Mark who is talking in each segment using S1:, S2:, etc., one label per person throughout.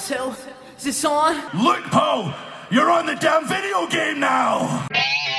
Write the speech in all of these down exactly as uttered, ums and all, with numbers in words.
S1: So, is this on?
S2: Look, Poe, you're on the damn video game now.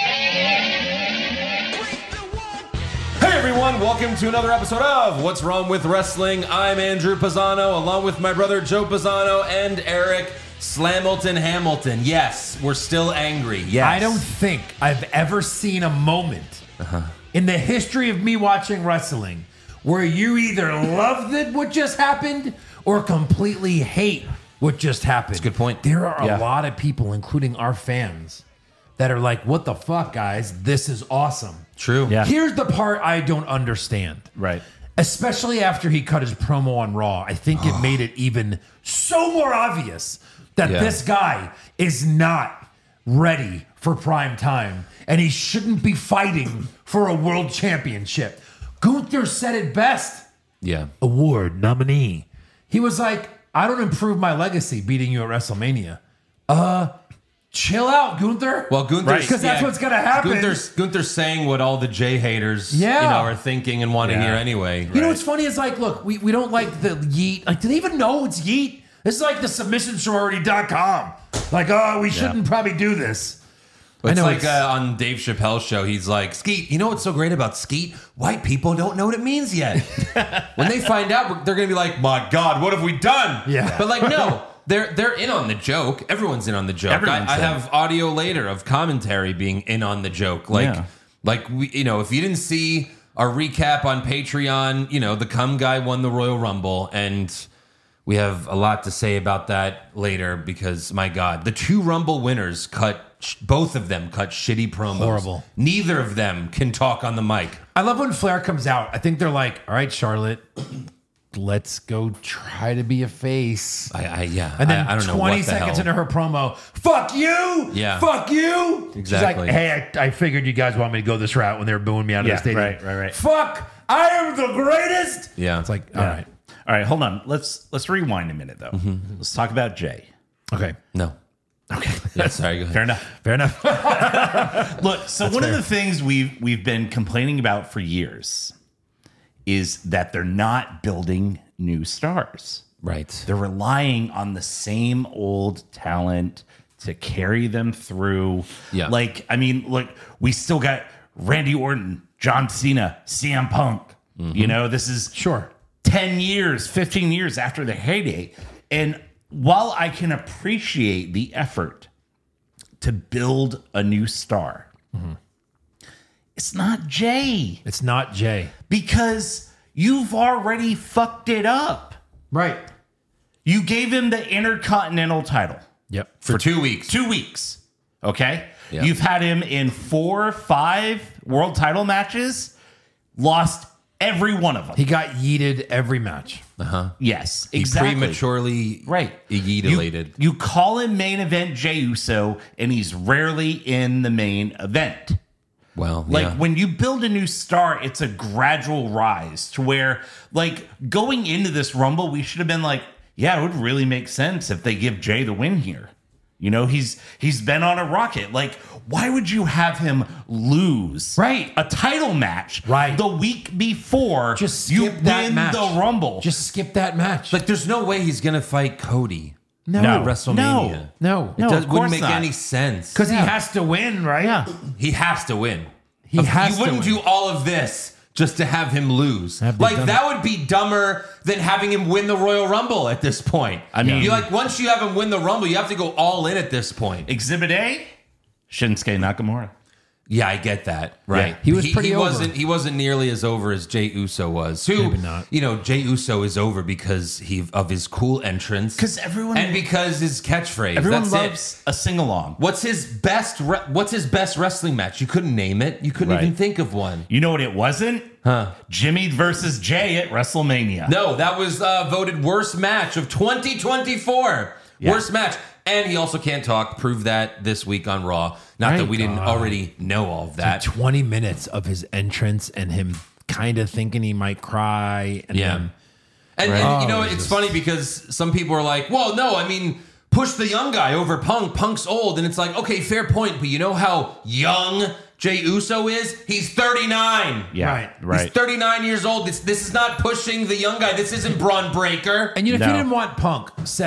S3: Hey everyone, welcome to another episode of What's Wrong with Wrestling. I'm Andrew Pisano, along with my brother Joe Pisano and Eric Slamilton Hamilton. Yes, we're still angry. Yes.
S4: I don't think I've ever seen a moment uh-huh. in the history of me watching wrestling where you either love that what just happened or completely hate what just happened.
S3: That's a good point.
S4: There are
S3: Yeah.
S4: a lot of people, including our fans, that are like, what the fuck, guys? This is awesome.
S3: True.
S5: Yeah.
S4: Here's the part I don't understand.
S5: Right.
S4: Especially after he cut his promo on Raw. I think it made it even so more obvious that
S3: Yeah.
S4: this guy is not ready for prime time and he shouldn't be fighting for a world championship. Gunther said it best.
S3: Yeah.
S4: Award nominee. He was like, I don't improve my legacy beating you at WrestleMania. Uh, chill out, Gunther.
S3: Well, Gunther's...
S4: Right. 'Cause that's what's gonna happen.
S3: Gunther's, Gunther's saying what all the Jay haters
S4: Yeah.
S3: you know, are thinking and want to
S5: Yeah.
S3: hear anyway.
S4: You know what's funny is like, look, we, we don't like the Yeet. Like, do they even know it's Yeet? This is like the submission sorority dot com. Like, oh, we shouldn't probably do this.
S3: But it's
S4: I know
S3: like
S4: it's-
S3: uh, on Dave Chappelle's show, he's like, Skeet, you know what's so great about Skeet? White people don't know what it means yet. When they find out, they're going to be like, my God, what have we done?
S4: Yeah.
S3: But like, no, they're they're in on the joke. Everyone's in on the joke. I,
S5: Everyone's
S3: I
S5: in.
S3: have audio later of commentary being in on the joke. Like,
S5: Yeah.
S3: like we, you know, if you didn't see our recap on Patreon, you know, the cum guy won the Royal Rumble, and we have a lot to say about that later because, my God, the two Rumble winners cut, both of them cut shitty promos.
S4: Horrible.
S3: Neither of them can talk on the mic.
S4: I love when Flair comes out. I think they're like, all right, Charlotte, let's go try to be a face.
S3: I, I yeah.
S4: And then
S3: I, I don't know
S4: twenty
S3: what the
S4: seconds
S3: hell.
S4: into her promo, fuck you,
S3: Yeah.
S4: fuck you.
S3: Exactly.
S4: She's like, hey, I, I figured you guys want me to go this route when they were booing me out of
S5: Yeah,
S4: the stadium.
S5: right, right, right.
S4: Fuck, I am the greatest.
S3: Yeah.
S4: It's like, all
S5: Yeah.
S4: right,
S5: All right, hold on. Let's let's rewind a minute though.
S3: Mm-hmm.
S5: Let's talk about Jay.
S4: okay,
S3: no.
S5: Okay.
S3: Yeah, sorry, go ahead.
S5: Fair enough.
S4: fair enough.
S5: Look, so one of the things we've we've been complaining about for years is that they're not building new stars.
S3: Right.
S5: They're relying on the same old talent to carry them through.
S3: Yeah.
S5: Like, I mean, look, we still got Randy Orton, John Cena, C M Punk. You know, this is
S4: Sure.
S5: ten years, fifteen years after the heyday. And while I can appreciate the effort to build a new star, it's not Jay,
S4: It's not Jay.
S5: because you've already fucked it up.
S4: Right.
S5: You gave him the Intercontinental title
S4: Yep.
S3: For two weeks.
S5: two weeks. Okay.
S3: Yeah.
S5: You've had him in four, five world title matches, lost every one of them.
S4: He got yeeted every match.
S5: yes,
S3: He
S5: exactly.
S3: prematurely
S5: Right.
S3: ejaculated.
S5: You, you call him main event Jey Uso, and he's rarely in the main event.
S3: Well,
S5: Like
S3: yeah.
S5: when you build a new star, it's a gradual rise to where, like, going into this Rumble, we should have been like, yeah, it would really make sense if they give Jay the win here. You know, he's he's been on a rocket. Like, why would you have him lose
S4: Right.
S5: a title match
S4: Right.
S5: the week before
S4: Just
S5: you
S4: skip that
S5: win
S4: match.
S5: the Rumble?
S4: Just skip that match.
S3: Like, there's no way he's going to fight Cody
S4: no,
S5: No.
S3: at WrestleMania.
S5: No.
S4: no,
S3: It
S5: No,
S3: does,
S5: of
S3: wouldn't
S5: course
S3: make
S5: not.
S3: any sense.
S4: because
S5: Yeah.
S4: he has to win, right?
S5: yeah.
S3: He has to win.
S4: He has
S3: You
S4: to
S3: wouldn't
S4: win.
S3: do all of this just to have him lose.
S4: Have they
S3: Like,
S4: done
S3: that would be dumber than having him win the Royal Rumble at this point.
S5: I mean-
S3: you like once you have him win the Rumble, you have to go all in at this point.
S5: Exhibit A, Shinsuke Nakamura.
S3: Yeah, I get that. Right.
S5: Yeah.
S4: He was pretty
S3: he
S4: over.
S3: wasn't he wasn't nearly as over as Jey Uso was. Who
S4: Maybe not.
S3: you know, Jey Uso is over because he of his cool entrance.
S5: 'Cause everyone-
S3: and because his catchfree.
S5: Everyone
S3: That's
S5: loves
S3: it.
S5: a sing along.
S3: What's his best re- what's his best wrestling match? You couldn't name it. You couldn't
S5: Right.
S3: even think of one.
S5: You know what it wasn't?
S3: Huh.
S5: Jimmy versus Jay at WrestleMania.
S3: No, that was uh, voted worst match of twenty twenty-four.
S5: Yeah.
S3: Worst match. And he also can't talk. Proved that this week on Raw. Not that
S4: Thank
S3: we didn't
S4: God.
S3: already know all of that.
S4: twenty minutes of his entrance and him kind of thinking he might cry. And
S3: Yeah.
S4: then,
S3: And, and you know,
S4: Oh,
S3: it's
S4: just-
S3: funny because some people are like, well, no, I mean, push the young guy over Punk. Punk's old. And it's like, okay, fair point. But you know how young Jey Uso is? He's thirty-nine.
S5: Yeah,
S4: Right.
S5: right.
S3: He's thirty-nine years old. This, this is not pushing the young guy. This isn't Braun Breaker.
S4: and you know, if
S5: No.
S4: you didn't want Punk, Seth,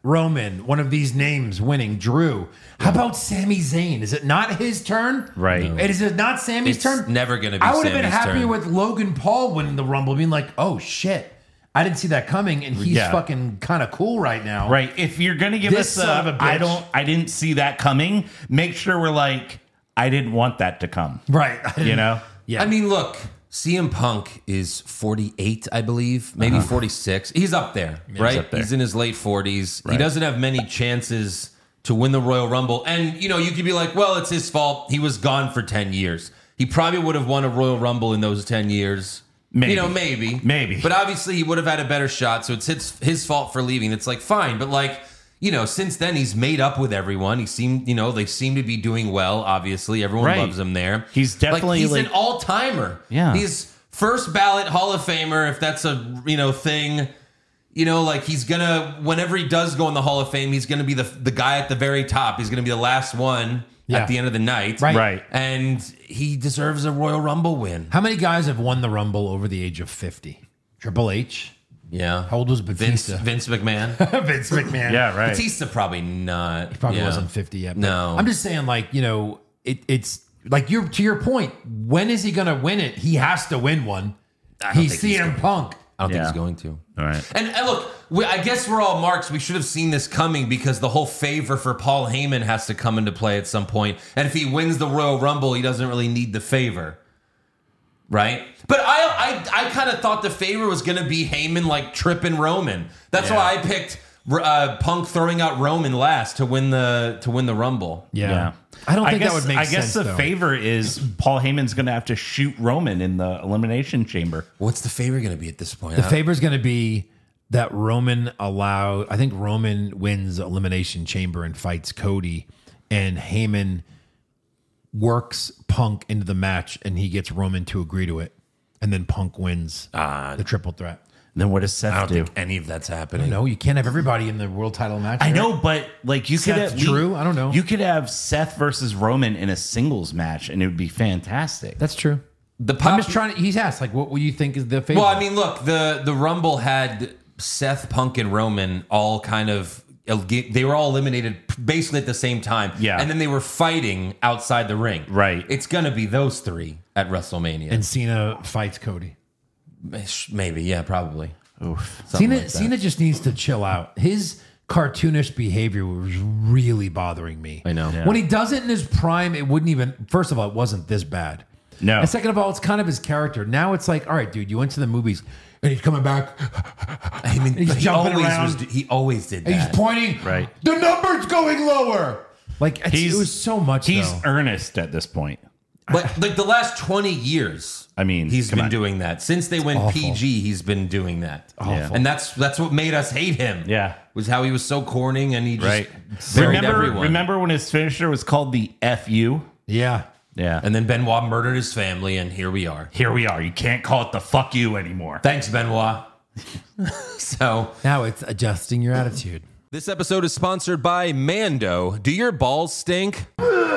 S4: Roman, one of these names winning, Drew. How about Sami Zayn? Is it not his turn?
S5: Right. No.
S4: Is it not Sami's
S3: It's
S4: turn?
S3: never gonna be
S4: I would have been
S3: Sami's
S4: happy
S3: turn.
S4: with Logan Paul winning the Rumble, being like, oh shit, I didn't see that coming, and he's
S5: Yeah.
S4: fucking kind of cool right now.
S5: Right. If you're gonna give
S4: This
S5: us a,
S4: son of a
S5: I
S4: bitch.
S5: don't I didn't see that coming, make sure we're like, I didn't want that to come.
S4: Right.
S5: You know?
S4: Yeah.
S3: I mean, look, C M Punk is forty-eight, I believe, maybe
S5: Uh-huh.
S3: forty-six. He's up there, right?
S5: up there.
S3: He's in his late forties. He
S5: Right.
S3: doesn't have many chances to win the Royal Rumble. And, you know, you could be like, well, it's his fault. He was gone for ten years. He probably would have won a Royal Rumble in those ten years.
S5: Maybe.
S3: You know, maybe.
S5: Maybe.
S3: But obviously, he would have had a better shot. So it's his, his fault for leaving. It's like, fine. But, like, you know, since then, he's made up with everyone. He seemed, you know, they seem to be doing well, obviously. Everyone
S5: Right.
S3: loves him there.
S5: He's definitely,
S3: like, he's
S5: like-
S3: an all-timer.
S5: Yeah.
S3: He's first ballot Hall of Famer, if that's a, you know, thing. You know, like, he's gonna, whenever he does go in the Hall of Fame, he's gonna be the the guy at the very top. He's gonna be the last one
S4: Yeah.
S3: at the end of the night.
S4: Right.
S5: Right.
S3: And he deserves a Royal Rumble win.
S4: How many guys have won the Rumble over the age of fifty? Triple H.
S3: Yeah.
S4: How old was
S3: Vince,
S4: Batista?
S3: Vince McMahon?
S4: Vince McMahon.
S5: Yeah, right.
S3: Batista probably not.
S4: He probably
S3: Yeah.
S4: wasn't fifty yet. but
S3: No.
S4: I'm just saying, like, you know, it, it's like you're to your point. When is he going to win it? He has to win one.
S3: I don't
S4: He's
S3: think he's
S4: C M
S3: gonna-
S4: Punk.
S3: I don't think
S5: Yeah.
S3: he's going to.
S5: All right.
S3: And, and look, we, I guess we're all marks. We should have seen this coming because the whole favor for Paul Heyman has to come into play at some point. And if he wins the Royal Rumble, he doesn't really need the favor. Right? But I I, I kind of thought the favor was going to be Heyman like tripping Roman. That's
S5: Yeah.
S3: why I picked uh, Punk throwing out Roman last to win the to win the Rumble.
S4: Yeah.
S5: Yeah.
S4: I don't think
S5: guess,
S4: that would make
S5: I
S4: sense.
S5: guess the
S4: though.
S5: favor is Paul Heyman's going to have to shoot Roman in the Elimination Chamber.
S3: What's the favor going to be at this point?
S4: The favor is going to be that Roman allow. I think Roman wins Elimination Chamber and fights Cody, and Heyman works Punk into the match, and he gets Roman to agree to it, and then Punk wins
S3: Uh,
S4: the triple threat.
S5: Then what does Seth
S3: I don't
S5: do?
S3: think any of that's happening.
S4: No, you can't have everybody in the world title match.
S5: I
S4: right?
S5: know, but like you could
S4: Seth
S5: have
S4: Drew? I don't know.
S5: You could have Seth versus Roman in a singles match, and it would be fantastic.
S4: That's true.
S3: The
S4: I'm
S3: pop-
S4: just trying to. He's asked, like, what would you think is the favor?
S3: Well, I mean, look, the the Rumble had Seth, Punk, and Roman all kind of they were all eliminated basically at the same time.
S5: Yeah.
S3: And then they were fighting outside the ring.
S5: Right.
S3: It's gonna be those three at WrestleMania.
S4: and Cena fights Cody.
S3: Maybe, yeah, probably.
S5: Oof.
S3: Something
S4: Cena,
S3: like that.
S4: Cena just needs to chill out. His cartoonish behavior was really bothering me.
S3: I know. Yeah.
S4: When he does it in his prime, it wouldn't even. First of all, it wasn't this bad.
S5: No.
S4: And second of all, it's kind of his character. Now it's like, all right, dude, you went to the movies and he's coming back.
S3: I mean,
S4: He's
S3: he
S4: jumping
S3: always
S4: around.
S3: was. He always did
S4: And
S3: that.
S4: he's pointing.
S5: Right.
S4: The number's going lower. Like it's,
S5: He's-
S4: it was so much.
S5: He's
S4: though.
S5: earnest at this point.
S3: But like the last twenty years,
S5: I mean,
S3: he's
S5: come
S3: been
S5: on.
S3: doing that since they went
S4: awful.
S3: P G. He's been doing that,
S5: Awful.
S3: and that's that's what made us hate him.
S5: Yeah.
S3: was how he was so corning and he just
S5: Right.
S3: buried
S5: Remember,
S3: everyone.
S5: remember when his finisher was called the F U?
S4: yeah.
S5: Yeah.
S3: And then Benoit murdered his family, and here we are.
S5: Here we are. You can't call it the fuck you anymore.
S3: Thanks, Benoit. So,
S4: Now it's adjusting your attitude.
S3: this episode is sponsored by Mando. Do your balls stink?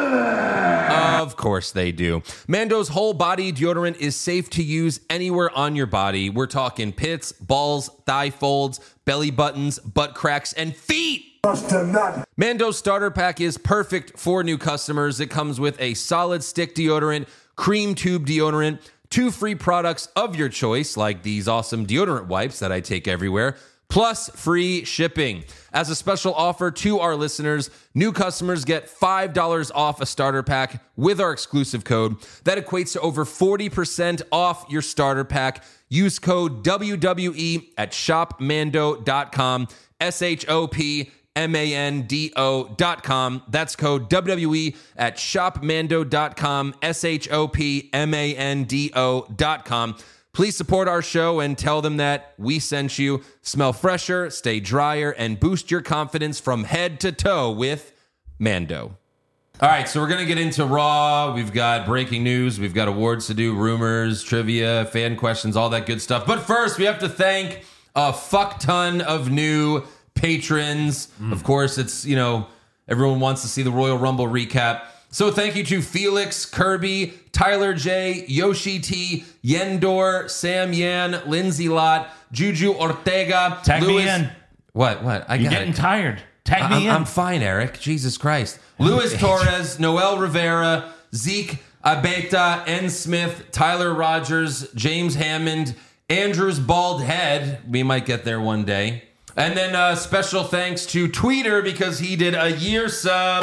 S3: Of course they do. Mando's whole body deodorant is safe to use anywhere on your body. We're talking pits, balls, thigh folds, belly buttons, butt cracks, and feet. Mando's starter pack is perfect for new customers. It comes with a solid stick deodorant, cream tube deodorant, two free products of your choice, like these awesome deodorant wipes that I take everywhere, plus free shipping. As a special offer to our listeners, new customers get five dollars off a starter pack with our exclusive code. That equates to over forty percent off your starter pack. Use code W W E at shop mando dot com, S H O P M A N D O dot com. That's code W W E at shop mando dot com, S H O P M A N D O dot com. Please support our show and tell them that we sent you. Smell fresher, stay drier, and boost your confidence from head to toe with Mando. All right, so we're going to get into Raw. We've got breaking news. We've got awards to do, rumors, trivia, fan questions, all that good stuff. But first, we have to thank a fuck ton of new patrons. Mm. Of course, it's, you know, everyone wants to see the Royal Rumble recap. So thank you to Felix, Kirby, Tyler J, Yoshi T, Yendor, Sam Yan, Lindsay Lott, Juju Ortega,
S5: Tag me
S3: Louis,
S5: in.
S3: What? What? I
S5: You're
S3: got
S5: getting
S3: it.
S5: tired. Tag
S3: I'm,
S5: me in.
S3: I'm fine, Eric. Jesus Christ. Luis Torres, Noel Rivera, Zeke Abeta, N. Smith, Tyler Rogers, James Hammond, Andrew's bald head. We might get there one day. And then uh, special thanks to Tweeter because he did a year sub.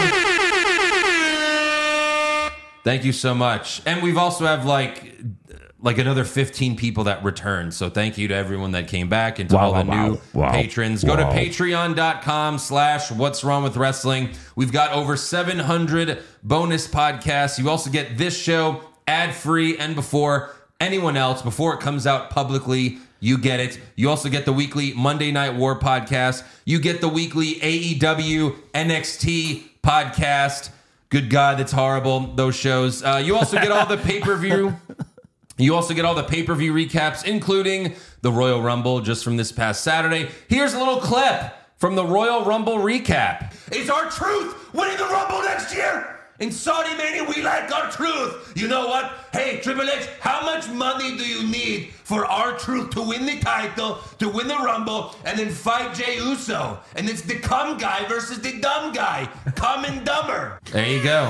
S3: Thank you so much. And we've also have like like another fifteen people that returned. So thank you to everyone that came back and to
S5: Wow,
S3: all the
S5: wow,
S3: new
S5: wow,
S3: patrons. Go to
S5: wow.
S3: patreon.com slash what's wrong with wrestling. We've got over seven hundred bonus podcasts. You also get this show ad-free and before anyone else, before it comes out publicly. You get it. You also get the weekly Monday Night War podcast. You get the weekly A E W N X T podcast. Good God, that's horrible, those shows. Uh, you also get all the pay-per-view. You also get all the pay-per-view recaps, including the Royal Rumble just from this past Saturday. Here's a little clip from the Royal Rumble recap.
S2: Is our truth winning the Rumble next year? In Saudi Mania, we like our truth. You know what? Hey, Triple H, how much money do you need for our truth to win the title, to win the Rumble, and then fight Jey Uso? And it's the cum guy versus the dumb guy. Cum and dumber.
S3: There you go.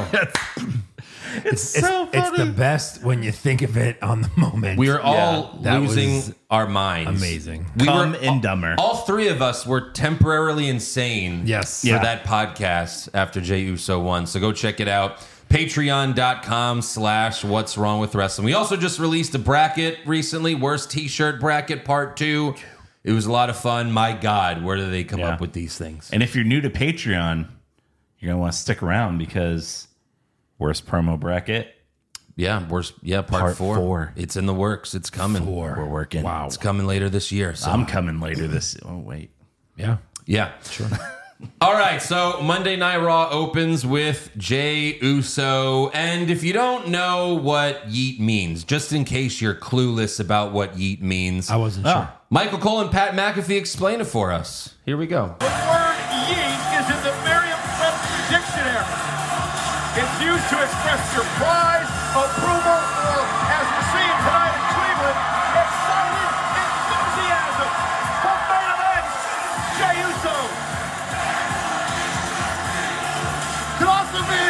S5: It's so
S4: It's, it's
S5: funny.
S4: the best when you think of it on the moment.
S3: We are all
S4: that
S3: losing
S4: was
S3: our minds.
S4: amazing.
S3: We
S5: Cum
S3: were,
S5: and dumber.
S3: All three of us were temporarily insane.
S4: Yes.
S3: For
S5: Yeah.
S3: that podcast after Jey Uso won. So go check it out. Patreon.com slash what's wrong with wrestling. We also just released a bracket recently. Worst t-shirt bracket part two. It was a lot of fun. My God, where do they come
S5: Yeah.
S3: up with these things?
S5: And if you're new to Patreon, you're going to want to stick around because worst promo bracket.
S3: Yeah, worst. Yeah, part,
S5: Part
S3: four.
S5: four.
S3: It's in the works. It's coming.
S5: We're working.
S4: Wow.
S3: It's coming later this year. So
S5: I'm coming later this. Oh, wait.
S4: Yeah.
S3: yeah, sure. All right, so Monday Night Raw opens with Jey Uso. And if you don't know what yeet means, just in case you're clueless about what yeet means,
S4: I wasn't
S5: Oh.
S4: sure.
S3: Michael Cole and Pat McAfee explain it for us. Here we go.
S1: The word yeet is in the Merriam-Webster dictionary. It's used to express surprise, approval, or, as we're seeing tonight in Cleveland, excited enthusiasm for main event Jey Uso. Could also mean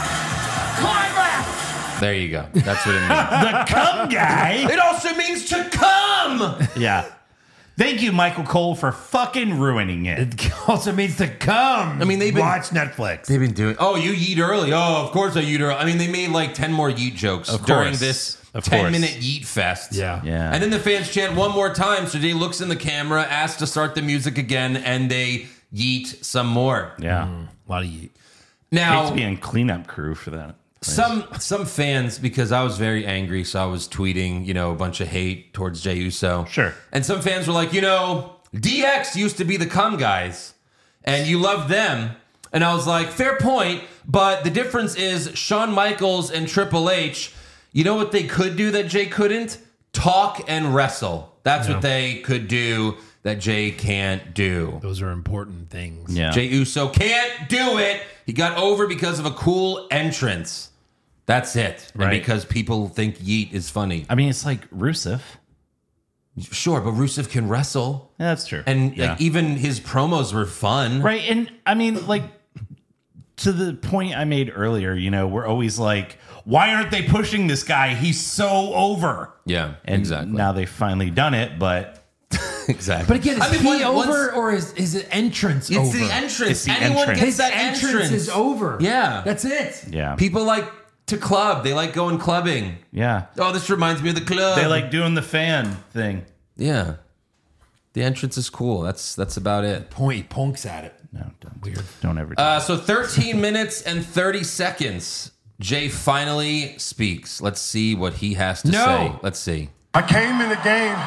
S1: climax.
S3: There you go. That's what it means.
S5: The cum guy.
S3: It also means to come.
S5: Yeah. Thank you, Michael Cole, for fucking ruining it.
S4: It also means to come.
S3: I mean, they've been-
S4: watch Netflix.
S3: They've been doing. Oh, you yeet early. Oh, of course I yeet early. I mean, they made like ten more yeet jokes
S5: Of
S3: during
S5: course.
S3: this
S5: Of
S3: ten
S5: course.
S3: minute yeet fest.
S4: Yeah.
S5: Yeah.
S3: And then the fans chant one more time. So Jay looks in the camera, asks to start the music again, and they yeet some more.
S5: yeah.
S4: A lot of yeet.
S5: Hate
S3: Now,
S5: to be on cleanup crew for that.
S3: some some fans, because I was very angry, so I was tweeting, you know, a bunch of hate towards Jey Uso.
S5: Sure.
S3: And some fans were like, you know, D X used to be the cum guys, and you loved them. And I was like, fair point, but the difference is Shawn Michaels and Triple H, you know what they could do that Jay couldn't? Talk and wrestle. That's what they could do that Jay can't do.
S4: Those are important things.
S5: Yeah.
S3: Jey Uso can't do it. He got over because of a cool entrance. That's it. And
S5: Right.
S3: because people think yeet is funny.
S5: I mean, it's like Rusev.
S3: Sure, but Rusev can wrestle.
S5: Yeah, that's true.
S3: And
S5: yeah.
S3: like, even his promos were fun.
S5: Right. And I mean, like, to the point I made earlier, you know, we're always like, why aren't they pushing this guy? He's so over.
S3: Yeah,
S5: And
S3: exactly.
S5: now they've finally done it, but
S3: exactly.
S4: But again, is
S3: I mean,
S4: he
S3: once-
S4: over
S3: once-
S4: or is is it entrance
S3: It's
S4: over?
S3: the entrance.
S5: It's the
S3: Anyone
S5: entrance.
S3: gets
S4: His
S3: that
S4: entrance,
S3: entrance
S4: is over.
S3: Yeah.
S4: That's it.
S5: yeah.
S3: People like to club. They like going clubbing.
S5: yeah.
S3: Oh, this reminds me of the club.
S5: They like doing the fan thing.
S3: Yeah. The entrance is cool. That's that's about it.
S4: Point punks at it.
S5: No, don't. Weird. Don't ever do
S3: Uh, so thirteen minutes and thirty seconds. Jay finally speaks. Let's see what he has to
S4: No.
S3: say. Let's see.
S2: I came in the game.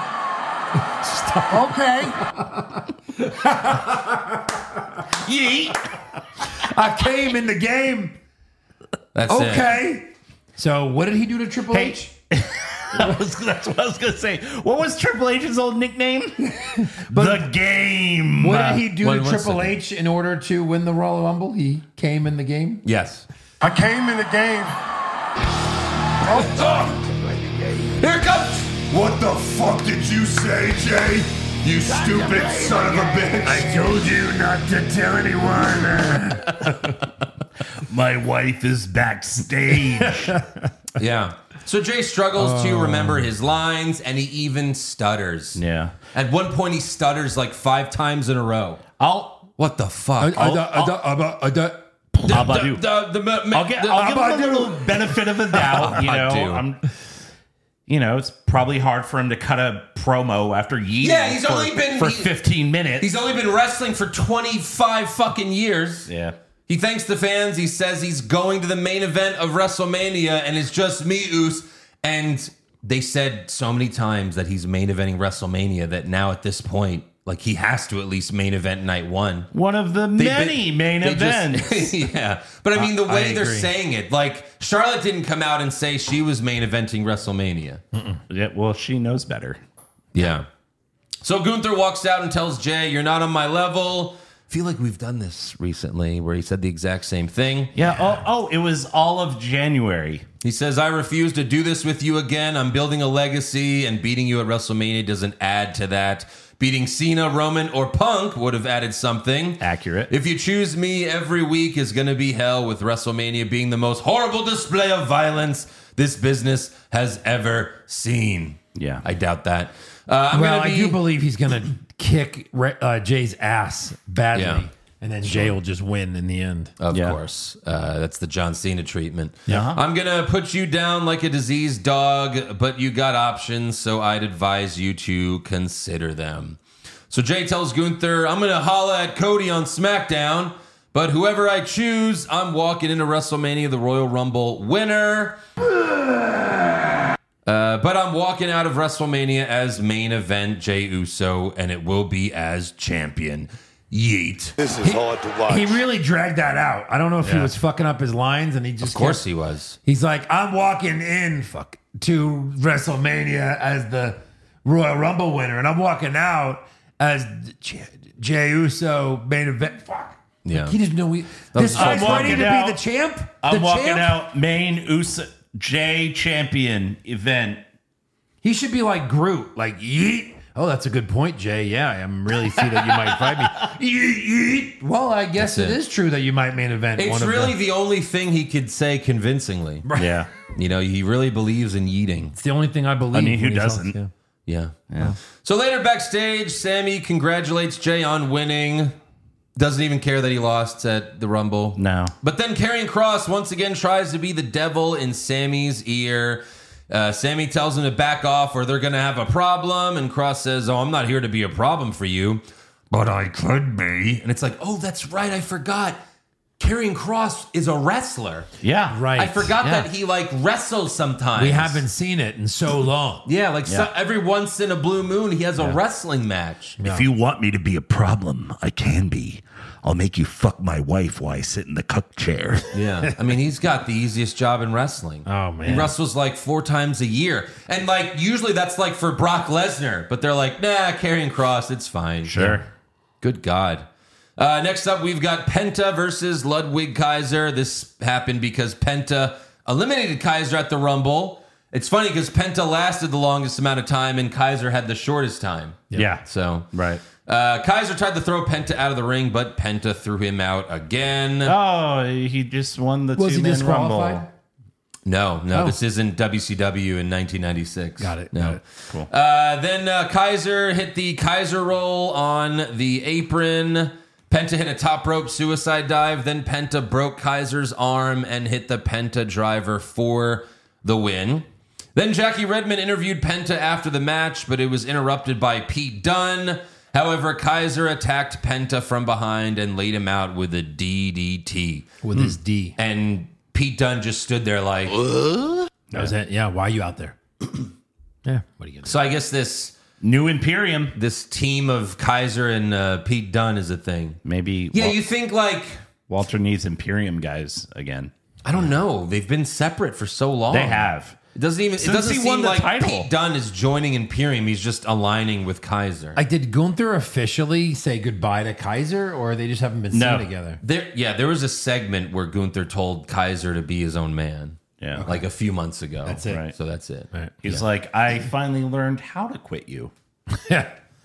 S5: Yeet.
S4: I came in the game.
S3: That's it.
S4: Okay. So what did he do to Triple
S5: Hey.
S4: H?
S5: That was, that's what I was going to say. What was Triple H's old nickname? the game.
S4: What did he do
S3: one-
S4: to
S3: one
S4: Triple
S3: second.
S4: H in order to win the Royal Rumble? He came in the game.
S3: Yes.
S2: I came in the game.
S3: Here it comes.
S2: What the fuck did you say, Jay? You stupid son of a bitch.
S4: I told you not to tell anyone.
S5: My wife is backstage.
S3: Yeah. So Jay struggles to remember his lines, and he even stutters.
S5: Yeah.
S3: At one point, he stutters like five times in a row.
S5: I'll
S3: What the fuck?
S5: I'll
S3: The-
S5: Abadu.
S3: the- the- the-
S5: I'll, get,
S3: the-
S5: I'll give him a
S4: Abadu.
S5: little benefit of the doubt. You know,
S3: Abadu.
S5: I'm. You know, it's probably hard for him to cut a promo after yeeting
S3: Yeah, he's
S5: for,
S3: only been-
S5: for
S3: he-
S5: fifteen minutes.
S3: He's only been wrestling for twenty-five fucking years.
S5: yeah.
S3: He thanks the fans. He says he's going to the main event of WrestleMania, and it's just me, Oos. And they said so many times that he's main eventing WrestleMania that now at this point, like he has to at least main event night one.
S5: One of the
S3: They've
S5: many
S3: been-
S5: main
S3: they
S5: events.
S3: Just, yeah, but I mean the
S4: I-
S3: way
S4: I
S3: they're
S4: agree.
S3: saying it, like Charlotte didn't come out and say she was main eventing WrestleMania.
S5: Yeah, well, she knows better.
S3: Yeah. So Gunther walks out and tells Jay, "You're not on my level." I feel like we've done this recently, where he said the exact same thing.
S5: Yeah. Oh, oh, it was all of January.
S3: He says, "I refuse to do this with you again. I'm building a legacy, and beating you at WrestleMania doesn't add to that. Beating Cena, Roman, or Punk would have added something.
S5: Accurate.
S3: If you choose me, every week is going to be hell, with WrestleMania being the most horrible display of violence this business has ever seen."
S5: Yeah.
S3: I doubt that. Uh, I'm
S4: well,
S3: gonna
S4: I
S3: be,
S4: do believe he's going to kick Re- uh, Jay's ass badly,
S3: Yeah.
S4: and then Jay will just win in the end.
S3: Of
S5: Yeah.
S3: course. Uh, that's the John Cena treatment.
S5: Yeah.
S3: I'm going to put you down like a diseased dog, but you got options, so I'd advise you to consider them. So Jay tells Gunther, "I'm going to holla at Cody on SmackDown, but whoever I choose, I'm walking into WrestleMania, the Royal Rumble winner. Uh, but I'm walking out of WrestleMania as main event Jey Uso, and it will be as champion. Yeet."
S6: This is hard to watch.
S4: He really dragged that out. I don't know if he
S5: Yeah.
S4: was fucking up his lines, and he just
S3: Of course
S4: kept-
S3: he was.
S4: He's like, "I'm walking in, fuck, to WrestleMania as the Royal Rumble winner, and I'm walking out as J- Jey Uso main event." Fuck.
S3: Yeah.
S4: He didn't know we.
S3: was
S4: This
S3: just
S4: guy's
S5: walking
S4: ready to
S5: out.
S4: be the champ.
S5: I'm
S4: the
S5: walking
S4: champ?
S5: out main Uso J champion event.
S4: He should be like Groot, like yeet. Oh, that's a good point, Jay. Yeah, I'm really see that you might fight me. Yeet, yeet. Well, I guess
S3: That's
S4: it
S3: it.
S4: is true that you might main event.
S3: It's
S4: one of
S3: really
S4: the,
S3: the only thing he could say convincingly.
S5: Yeah.
S3: You know, he really believes in yeeting.
S4: it's the only thing I believe.
S5: I mean, who
S4: when he talks,
S5: doesn't?
S4: yeah.
S3: Yeah. Yeah. So later backstage, Sammy congratulates Jay on winning. Doesn't even care that he lost at the Rumble.
S5: No.
S3: But then Karrion Kross once again tries to be the devil in Sammy's ear. Uh, Sammy tells him to back off or they're going to have a problem. And Kross says, "Oh, I'm not here to be a problem for you, but I could be." And it's like, oh, that's right. I forgot. Karrion Kross is a wrestler.
S5: Yeah.
S4: Right.
S3: I forgot
S4: Yeah.
S3: that he like wrestles sometimes.
S4: We haven't seen it in so long.
S3: Yeah, like So,
S5: Yeah.
S3: every once in a blue moon, he has a wrestling match.
S6: If you want me to be a problem, I can be. I'll make you fuck my wife while I sit in the cuck chair.
S3: Yeah, I mean, he's got the easiest job in wrestling.
S4: Oh, man.
S3: He wrestles like four times a year, and like usually that's like for Brock Lesnar, but they're like, nah, Karrion Kross, it's fine.
S5: Sure.
S3: Good God. Uh, next up, we've got Penta versus Ludwig Kaiser. This happened because Penta eliminated Kaiser at the Rumble. It's funny because Penta lasted the longest amount of time and Kaiser had the shortest time.
S5: Yeah.
S3: So
S5: Right.
S3: uh, Kaiser tried to throw Penta out of the ring, but Penta threw him out again.
S5: Oh, he just won the
S4: Was he
S5: two-man
S4: disqualified?
S5: rumble.
S3: No, no,
S4: Oh.
S3: this isn't W C W in nineteen ninety-six.
S4: Got it,
S3: No.
S4: got it.
S5: Cool.
S3: Uh, then uh, Kaiser hit the Kaiser roll on the apron. Penta hit a top rope suicide dive. Then Penta broke Kaiser's arm and hit the Penta driver for the win. Then Jackie Redmond interviewed Penta after the match, but it was interrupted by Pete Dunne. However, Kaiser attacked Penta from behind and laid him out with a D D T.
S4: With his D.
S3: And Pete Dunne just stood there like...
S4: That was it. Yeah. Why are you out there? Yeah. What are you gonna do?
S3: So I guess this...
S5: New Imperium.
S3: this team of Kaiser and uh, Pete Dunne is a thing.
S5: Maybe
S3: Yeah,
S5: Wal-
S3: you think like,
S5: Walter needs Imperium guys again.
S3: I don't know. They've been separate for so long.
S5: They have.
S3: It doesn't even.
S5: Since
S3: it doesn't
S5: he
S3: seem
S5: won the
S3: like
S5: title.
S3: Pete Dunne is joining Imperium. He's just aligning with Kaiser.
S4: Like, did Gunther officially say goodbye to Kaiser, or they just haven't been seen
S5: No.
S4: together?
S3: there, yeah, there was a segment where Gunther told Kaiser to be his own man.
S5: Yeah.
S3: like a few months ago.
S4: That's it.
S5: Right.
S3: So that's it.
S4: Right.
S5: He's like, I finally learned how to quit you.
S4: Yeah.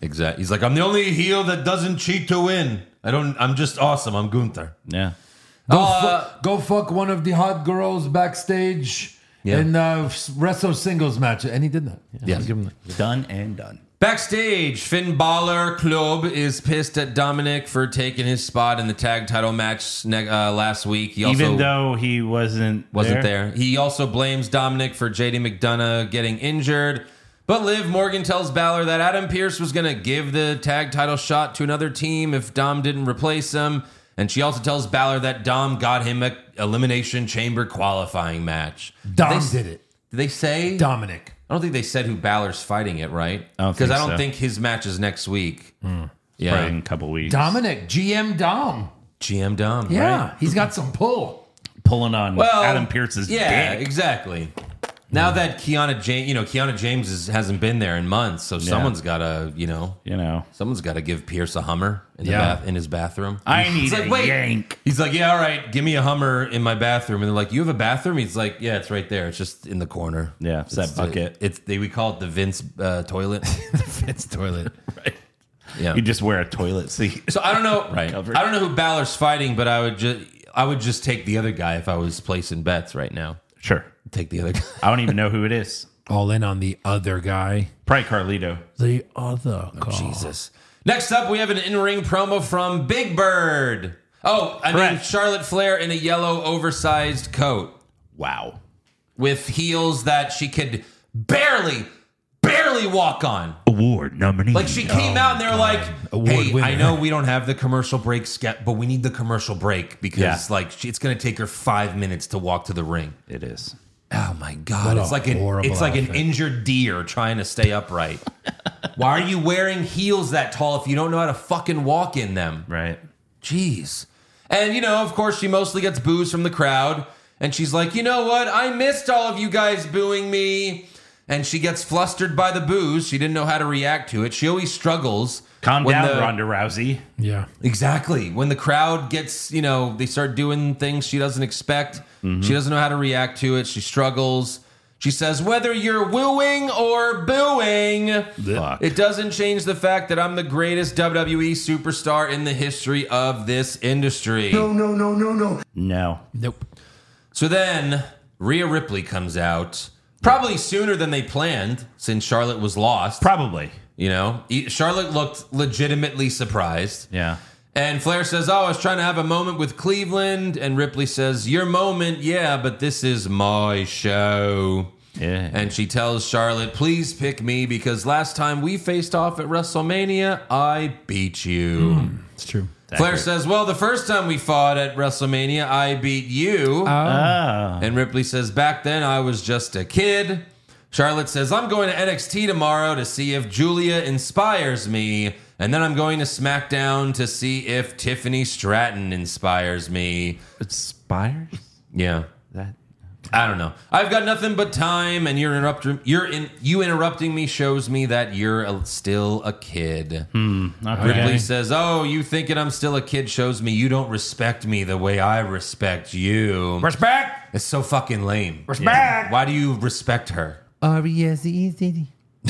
S3: Exactly. He's like, I'm the only heel that doesn't cheat to win. I don't. I'm just awesome. I'm Gunther.
S5: Yeah.
S4: Go,
S3: Uh,
S4: fu- go fuck one of the hot girls backstage
S3: Yeah.
S4: and uh, wrestle singles match. And he did that. Yeah.
S3: Yes.
S4: I'll give him that.
S5: Done and done.
S3: Backstage, Finn Balor Club is pissed at Dominic for taking his spot in the tag title match ne- uh, last week. He also
S5: Even though he wasn't
S3: wasn't
S5: there.
S3: there. He also blames Dominic for J D McDonough getting injured. But Liv Morgan tells Balor that Adam Pearce was going to give the tag title shot to another team if Dom didn't replace him. And she also tells Balor that Dom got him a Elimination Chamber qualifying match.
S4: Dom
S3: They-
S4: did it.
S3: Did they say?
S4: Dominic.
S3: I don't think they said who Balor's fighting it, right?
S5: I don't
S3: Because
S5: think
S3: I don't
S5: so.
S3: think his match is next week.
S5: Probably
S3: Yeah.
S5: in a couple weeks.
S4: Dominic, G M Dom.
S3: G M Dom.
S4: Yeah,
S3: right?
S4: he's got some pull.
S5: Pulling on
S3: Well,
S5: Adam Pearce's
S3: yeah,
S5: dick.
S3: exactly. Now that Kiana James, you know, Kiana James is, hasn't been there in months, so someone's got to, you know,
S5: You know.
S3: someone's got to give Pierce a Hummer in the
S4: Yeah.
S3: bath in his bathroom.
S5: I need
S3: He's
S5: a
S3: like, wait.
S5: yank.
S3: He's like, yeah, all right, give me a Hummer in my bathroom, and they're like, you have a bathroom? He's like, yeah, it's right there. It's just in the corner.
S5: Yeah, it's that bucket.
S3: It's they we call it the Vince uh, toilet.
S4: Vince toilet.
S5: Right.
S3: Yeah.
S5: You just wear a toilet seat.
S3: So I don't know.
S5: Right. Covered.
S3: I don't know who Balor's fighting, but I would just I would just take the other guy if I was placing bets right now.
S5: Sure.
S3: Take the other guy.
S5: I don't even know who it is.
S4: All in on the other guy.
S5: Probably Carlito.
S4: The other guy.
S3: Jesus. Next up, we have an in-ring promo from Big Bird. Oh, I mean
S5: Correct.
S3: Charlotte Flair in a yellow oversized coat
S5: Wow.
S3: with heels that she could barely, barely walk on.
S6: Award nominee.
S3: Like she came out and they're like,
S4: Award
S3: "Hey,
S4: winner.
S3: I know we don't have the commercial break, ske- but we need the commercial break because
S5: Yeah.
S3: like she, it's going to take her five minutes to walk to the ring."
S5: It is.
S3: Oh my god!
S4: What a
S3: It's like an
S4: horrible
S3: it's like an
S4: outfit.
S3: injured deer trying to stay upright. Why are you wearing heels that tall if you don't know how to fucking walk in them?
S5: Right.
S3: Jeez. And you know, of course, she mostly gets boos from the crowd, and she's like, "You know what? I missed all of you guys booing me." And she gets flustered by the boos. She didn't know how to react to it. She always struggles.
S5: Calm
S3: when
S5: down,
S3: the-
S5: Ronda Rousey.
S4: Yeah.
S3: Exactly. When the crowd gets, you know, they start doing things she doesn't expect. She doesn't know how to react to it. She struggles. She says, whether you're wooing or booing,
S5: Fuck.
S3: it doesn't change the fact that I'm the greatest W W E superstar in the history of this industry.
S6: no, no, no, no, no.
S5: No.
S4: Nope.
S3: So then Rhea Ripley comes out, probably sooner than they planned since Charlotte was lost.
S5: Probably.
S3: You know, E- Charlotte looked legitimately surprised.
S5: Yeah.
S3: And Flair says, oh, I was trying to have a moment with Cleveland. And Ripley says, your moment, yeah, but this is my show.
S5: Yeah.
S3: And she tells Charlotte, please pick me because last time we faced off at WrestleMania, I beat you.
S4: It's true.
S3: Flair says, well, the first time we fought at WrestleMania, I beat you.
S5: Ah.
S3: And Ripley says, back then I was just a kid. Charlotte says, I'm going to N X T tomorrow to see if Julia inspires me. And then I'm going to SmackDown to see if Tiffany Stratton inspires me.
S5: Inspires?
S3: Yeah.
S5: That.
S3: I don't know. I've got nothing but time, and you're interrupting. You're in. You interrupting me shows me that you're a, still a kid.
S5: Okay.
S3: Ripley says, "Oh, you thinking I'm still a kid shows me you don't respect me the way I respect you."
S4: Respect.
S3: It's so fucking lame.
S4: Respect.
S3: Why do you respect her?
S4: R E S E Z.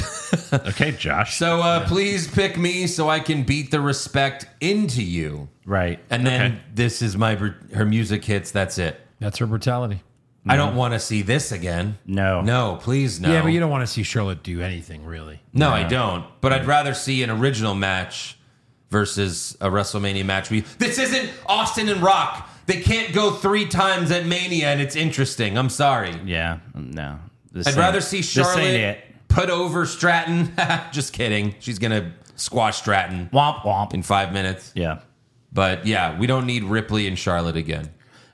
S5: Okay, Josh.
S3: So uh, please pick me so I can beat the respect into you.
S5: Right.
S3: And then
S5: Okay.
S3: this is my her music hits. That's it.
S4: That's her brutality.
S3: I don't want to see this again.
S5: No.
S3: No, please no.
S4: Yeah, but you don't want to see Charlotte do anything, really.
S3: No, I don't. But I'd rather see an original match versus a WrestleMania match. We, this isn't Austin and Rock. They can't go three times at Mania and it's interesting. I'm sorry.
S5: Yeah. No. This
S3: I'd
S5: ain't-
S3: rather see
S5: This ain't
S3: Charlotte
S5: it.
S3: put over Stratton. Just kidding. She's going to squash Stratton
S5: Womp womp.
S3: in five minutes.
S5: Yeah.
S3: But yeah, we don't need Ripley and Charlotte again.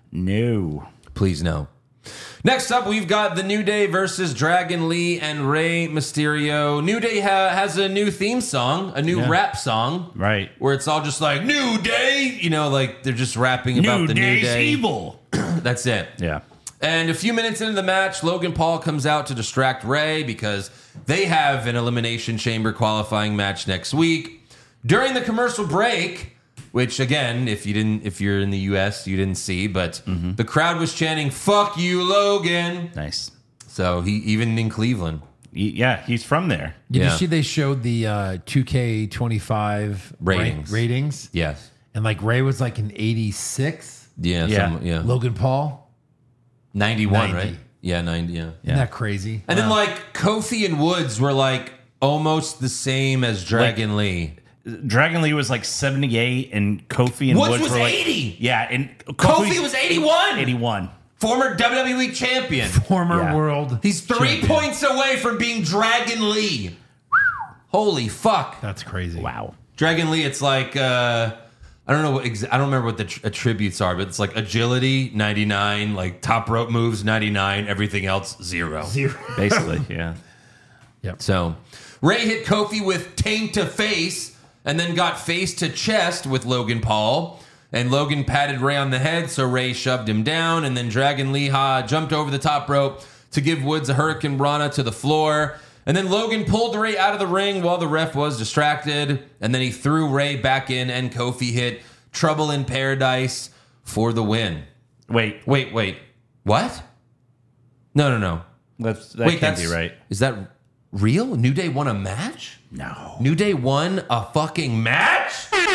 S5: No.
S3: Please no. Next up, we've got the New Day versus Dragon Lee and Rey Mysterio. New Day ha- has a new theme song, a new
S5: Yeah.
S3: rap song.
S5: Right.
S3: Where it's all just like, New Day! You know, like they're just rapping about the New Day.
S5: evil.
S3: That's it.
S5: Yeah.
S3: And a few minutes into the match, Logan Paul comes out to distract Rey because they have an Elimination Chamber qualifying match next week. During the commercial break, which again, if you didn't, if you're in the U S, you didn't see, but the crowd was chanting "Fuck you, Logan."
S5: Nice.
S3: So he even in Cleveland,
S5: He- yeah, he's from there.
S4: Did
S3: Yeah.
S4: you see they showed the uh, two K twenty-five
S3: Ratings.
S4: ra- ratings?
S3: Yes.
S4: And like Ray was like an eighty-six.
S3: Yeah.
S5: Yeah.
S3: Some, yeah.
S4: Logan Paul.
S3: ninety-one,
S4: ninety.
S3: right? Yeah, ninety. Yeah.
S4: Isn't that crazy?
S3: And then like Kofi and Woods were like almost the same as Dragon Lee.
S5: Dragon Lee was like seventy-eight, and Kofi and
S3: Woods
S5: Woods,
S3: was
S5: were like
S3: eighty.
S5: Yeah, and
S3: Kofi was eighty-one.
S5: eighty-one.
S3: Former W W E champion.
S4: Former
S5: Yeah.
S4: world.
S3: He's three
S4: champion.
S3: points away from being Dragon Lee. Holy fuck.
S4: That's crazy.
S5: Wow.
S3: Dragon Lee, it's like uh I don't know what ex- I don't remember what the tr- attributes are, but it's like agility ninety-nine, like top rope moves ninety-nine, everything else zero.
S4: Zero.
S5: Basically, yeah.
S3: So Ray hit Kofi with taint to face and then got face to chest with Logan Paul. And Logan patted Ray on the head, so Ray shoved him down. And then Dragon Lee Ha jumped over the top rope to give Woods a Hurricane Rana to the floor. And then Logan pulled Ray out of the ring while the ref was distracted. And then he threw Ray back in, and Kofi hit Trouble in Paradise for the win.
S5: Wait,
S3: Wait, wait. What? No, no, no.
S5: that's, that
S3: wait,
S5: can't
S3: that's
S5: be right.
S3: Is that real? New Day won a match?
S5: No.
S3: New Day won a fucking match?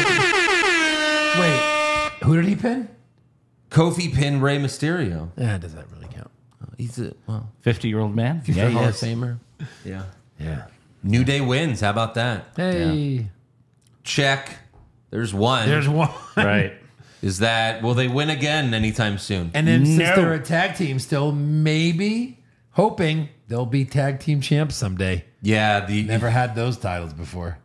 S4: Wait, who did he pin?
S3: Kofi pinned Rey Mysterio.
S4: Yeah, does that really count?
S3: He's a well,
S5: fifty-year-old man?
S3: he's
S5: Yeah,
S3: a
S5: he
S3: Hall
S5: is.
S3: of Famer. Yeah.
S4: Yeah.
S3: New Day wins. How about that?
S4: Hey.
S3: Check. There's one.
S4: There's one.
S5: Right.
S3: Is that will they win again anytime soon?
S4: And then since
S5: No.
S4: they're a tag team still, maybe hoping they'll be tag team champs someday.
S3: yeah, the
S4: Never had those titles before.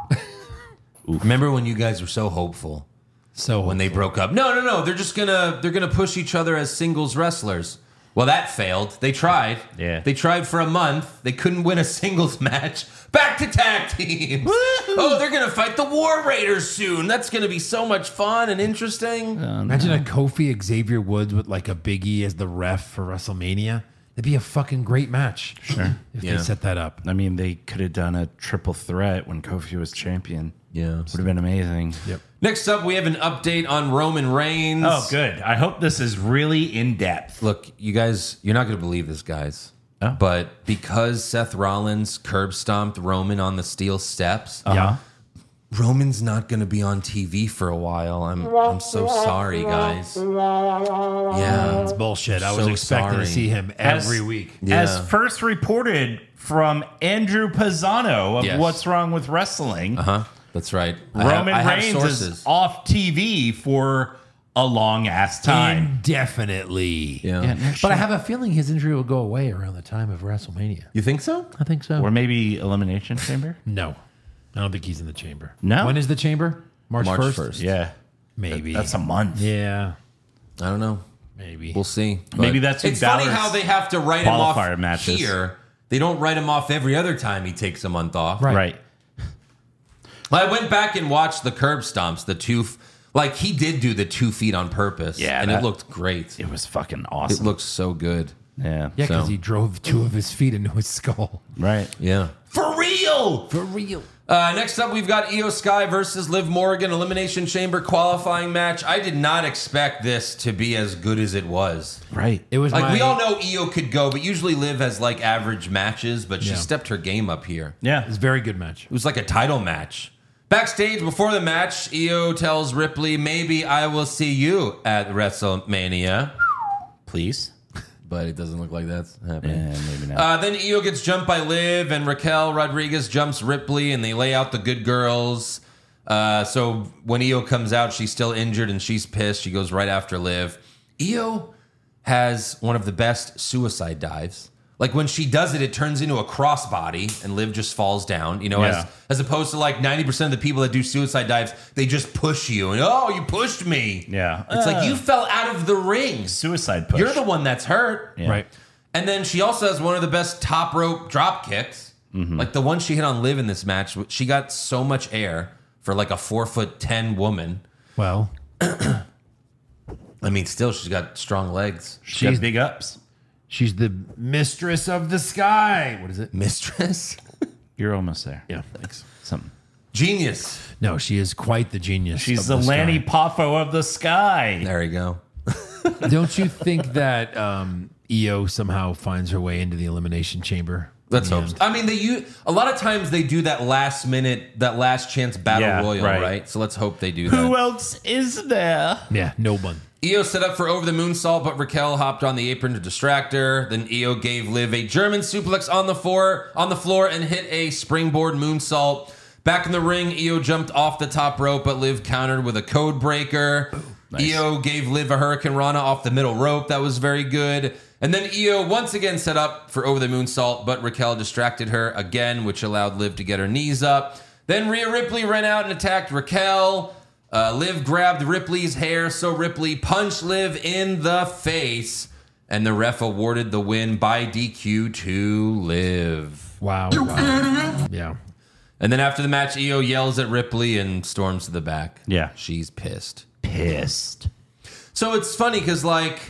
S3: remember when you guys were so hopeful
S4: So
S3: when they broke up? No, no, no. They're just gonna they're gonna push each other as singles wrestlers. Well, that failed. They tried.
S5: Yeah.
S3: They tried for a month. They couldn't win a singles match. Back to tag teams. Oh, they're gonna fight the War Raiders soon. That's gonna be so much fun and interesting.
S4: imagine a Kofi Xavier Woods with like a Big E as the ref for WrestleMania. It'd be a fucking great match. Sure. If
S3: Yeah.
S4: they set that up.
S5: I mean, they could have done a triple threat when Kofi was champion.
S3: Yeah.
S5: Would have been amazing.
S4: Yep.
S3: Next up, we have an update on Roman Reigns.
S5: Oh, good. I hope this is really in depth.
S3: Look, you guys, you're not going to believe this, guys.
S5: Oh.
S3: But because Seth Rollins curb stomped Roman on the steel steps,
S5: Uh-huh.
S3: Roman's not going to be on T V for a while. I'm I'm so sorry, guys. Yeah.
S4: It's bullshit. I was
S3: So
S4: expecting
S3: sorry.
S4: to see him
S5: As-
S4: every week.
S3: Yeah.
S5: As first reported from Andrew Pisano of
S3: Yes.
S5: What's Wrong with Wrestling,
S3: Uh-huh. That's right. I have-
S5: Roman
S3: I have
S5: Reigns
S3: sources.
S5: is off T V for a long ass time.
S4: Indefinitely.
S3: Yeah.
S5: Yeah, no
S4: But I
S5: shit.
S4: have a feeling his injury will go away around the time of WrestleMania.
S3: You think so?
S4: I think so.
S5: Or maybe Elimination Chamber?
S4: no. I don't think he's in the chamber.
S5: No?
S4: When is the chamber? March,
S3: March
S4: 1st?
S3: first.
S5: Yeah.
S4: Maybe.
S5: That's a month.
S4: Yeah.
S3: I don't know.
S4: Maybe.
S3: We'll see.
S5: Maybe
S3: But
S5: that's who
S3: it's funny
S5: Balor's
S3: how they have to write him off
S5: qualifier matches.
S3: here. They don't write him off every other time he takes a month off.
S4: Right.
S5: Right.
S3: I went back and watched the curb stomps, the two, f- like he did do the two feet on purpose.
S5: Yeah,
S3: and
S5: that-
S3: it looked great.
S5: It was fucking
S3: It
S5: awesome.
S3: looked so good.
S5: yeah.
S4: Yeah, because
S3: So-
S4: he drove two of his feet into his skull.
S5: Right.
S3: Yeah. For real.
S4: For real.
S3: Uh, next up, we've got Io Sky versus Liv Morgan Elimination Chamber qualifying match. I did not expect this to be as good as it was.
S5: Right.
S4: It was
S3: Like
S4: my,
S3: we all know Io could go, but usually Liv has like average matches, but she
S4: Yeah.
S3: stepped her game up here.
S5: Yeah.
S4: It was a very good match.
S3: It was like a title match. Backstage before the match, Io tells Ripley, maybe I will see you at WrestleMania.
S5: Please.
S3: But it doesn't look like that's happening.
S5: Yeah, maybe not.
S3: Uh, then Io gets jumped by Liv, and Raquel Rodriguez jumps Ripley, and they lay out the good girls. Uh, so when Io comes out, she's still injured, and she's pissed. She goes right after Liv. Io has one of the best suicide dives. Like when she does it, it turns into a crossbody, and Liv just falls down. You know,
S5: Yeah.
S3: as as opposed to like ninety percent of the people that do suicide dives, they just push you, and oh, you pushed me.
S5: Yeah.
S3: It's
S5: Uh.
S3: like you fell out of the ring.
S5: Suicide push.
S3: You're the one that's hurt.
S5: Yeah.
S4: Right.
S3: And then she also has one of the best top rope drop kicks. Like the one she hit on Liv in this match. She got so much air for like a four foot ten woman.
S4: Well,
S3: I mean, still, she's got strong legs.
S5: She's
S4: She's-
S5: got big ups.
S4: she's the mistress of the sky. What is it?
S3: Mistress?
S5: You're almost there.
S4: Yeah, thanks.
S5: Something.
S3: Genius.
S4: No, she is quite the genius.
S5: She's
S4: of
S5: the,
S4: the
S5: Lanny
S4: sky.
S5: Poffo of the sky.
S3: There you go.
S4: Don't you think that um, Io somehow finds her way into the elimination chamber?
S3: Let's hope. So. I mean, they use, a lot of times they do that last minute, that last chance battle
S5: Yeah,
S3: royal,
S5: right.
S3: right. So let's hope they do that.
S5: Who else is there?
S4: Yeah, no one.
S3: Io set up for over the moonsault, but Raquel hopped on the apron to distract her. Then Io gave Liv a German suplex on the floor, on the floor, and hit a springboard moonsault. Back in the ring, Io jumped off the top rope, but Liv countered with a code breaker.
S5: Nice.
S3: Io gave Liv a Hurricane Rana off the middle rope. That was very good. And then Io once again set up for over the moonsault, but Raquel distracted her again, which allowed Liv to get her knees up. Then Rhea Ripley ran out and attacked Raquel. Uh, Liv grabbed Ripley's hair, so Ripley punched Liv in the face, and the ref awarded the win by D Q to Liv.
S4: Wow. wow. Yeah.
S3: And then after the match, Io yells at Ripley and storms to the back.
S5: Yeah.
S3: She's pissed.
S5: Pissed.
S3: So it's funny because, like,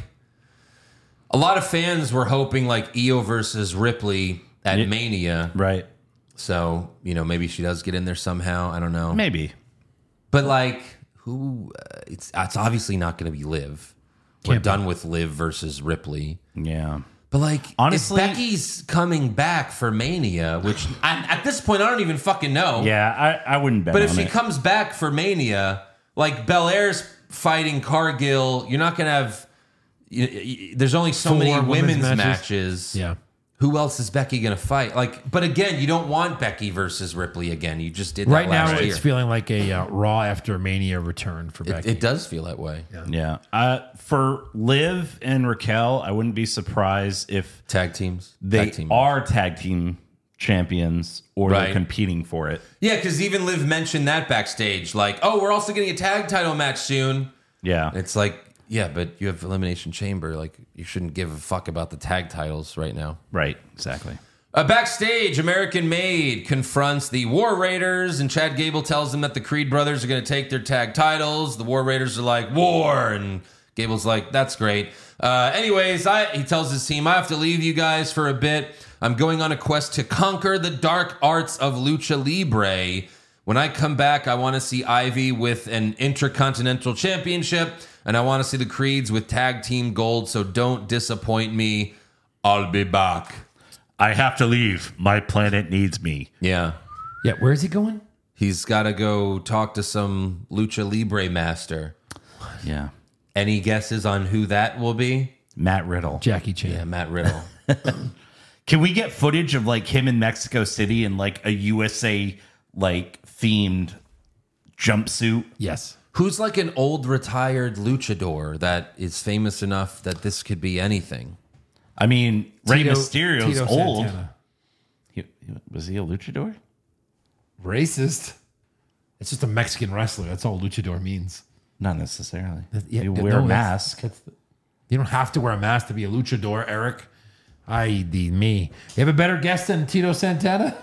S3: a lot of fans were hoping, like, Io versus Ripley at
S5: Yeah.
S3: Mania.
S5: Right.
S3: So, you know, maybe she does get in there somehow. I don't know.
S5: Maybe.
S3: But, like, who? Uh, it's it's obviously not going to be Liv. We're
S4: Can't be.
S3: done with Liv versus Ripley.
S5: Yeah.
S3: But, like,
S5: Honestly-
S3: if Becky's coming back for Mania, which I, at this point I don't even fucking know.
S5: Yeah, I, I wouldn't bet
S3: But if
S5: on
S3: she
S5: it.
S3: comes back for Mania, like Belair's fighting Cargill, you're not going to have. You, you, there's only so
S4: Four
S3: many
S4: women's
S3: women's,
S4: matches.
S3: matches.
S4: Yeah.
S3: Who else is Becky going to fight? Like, but again, you don't want Becky versus Ripley again. You just did that
S4: Right now,
S3: last year.
S4: it's feeling like a uh, Raw after Mania return for
S3: it,
S4: Becky.
S3: it does feel that way.
S5: Yeah. Uh, for Liv and Raquel, I wouldn't be surprised if
S3: Tag teams.
S5: they
S3: Tag team.
S5: are tag team champions or
S3: Right.
S5: they're competing for it.
S3: Yeah, because even Liv mentioned that backstage. Like, oh, we're also getting a tag title match soon.
S5: Yeah.
S3: It's like, yeah, but you have Elimination Chamber. Like, you shouldn't give a fuck about the tag titles right now.
S5: Right. Exactly.
S3: Uh, backstage, American Made confronts the War Raiders, and Chad Gable tells them that the Creed brothers are going to take their tag titles. The War Raiders are like, war, and Gable's like, that's great. Uh, anyways, I, he tells his team, I have to leave you guys for a bit. I'm going on a quest to conquer the dark arts of Lucha Libre. When I come back, I want to see Ivy with an Intercontinental Championship, and I want to see the Creeds with Tag Team Gold, so don't disappoint me. I'll be back.
S6: I have to leave. My planet needs me.
S3: Yeah.
S4: Yeah, where is he going?
S3: He's got to go talk to some Lucha Libre master.
S5: Yeah.
S3: Any guesses on who that will be?
S5: Matt Riddle.
S4: Jackie Chan.
S3: Yeah, Matt Riddle.
S5: Can we get footage of like him in Mexico City in like a U S A like themed jumpsuit?
S4: Yes.
S3: Who's like an old retired luchador that is famous enough that this could be anything?
S5: I mean, Rey
S4: Tito-
S5: Mysterio's
S4: Tito
S5: old.
S4: Santana.
S5: He, was he a luchador?
S4: Racist. It's just a Mexican wrestler. That's all luchador means.
S5: Not necessarily.
S4: Yeah,
S5: you
S4: no,
S5: wear a
S4: it's-
S5: mask.
S4: it's the- you don't have to wear a mask to be a luchador, Eric. I D me. You have a better guess than Tito Santana?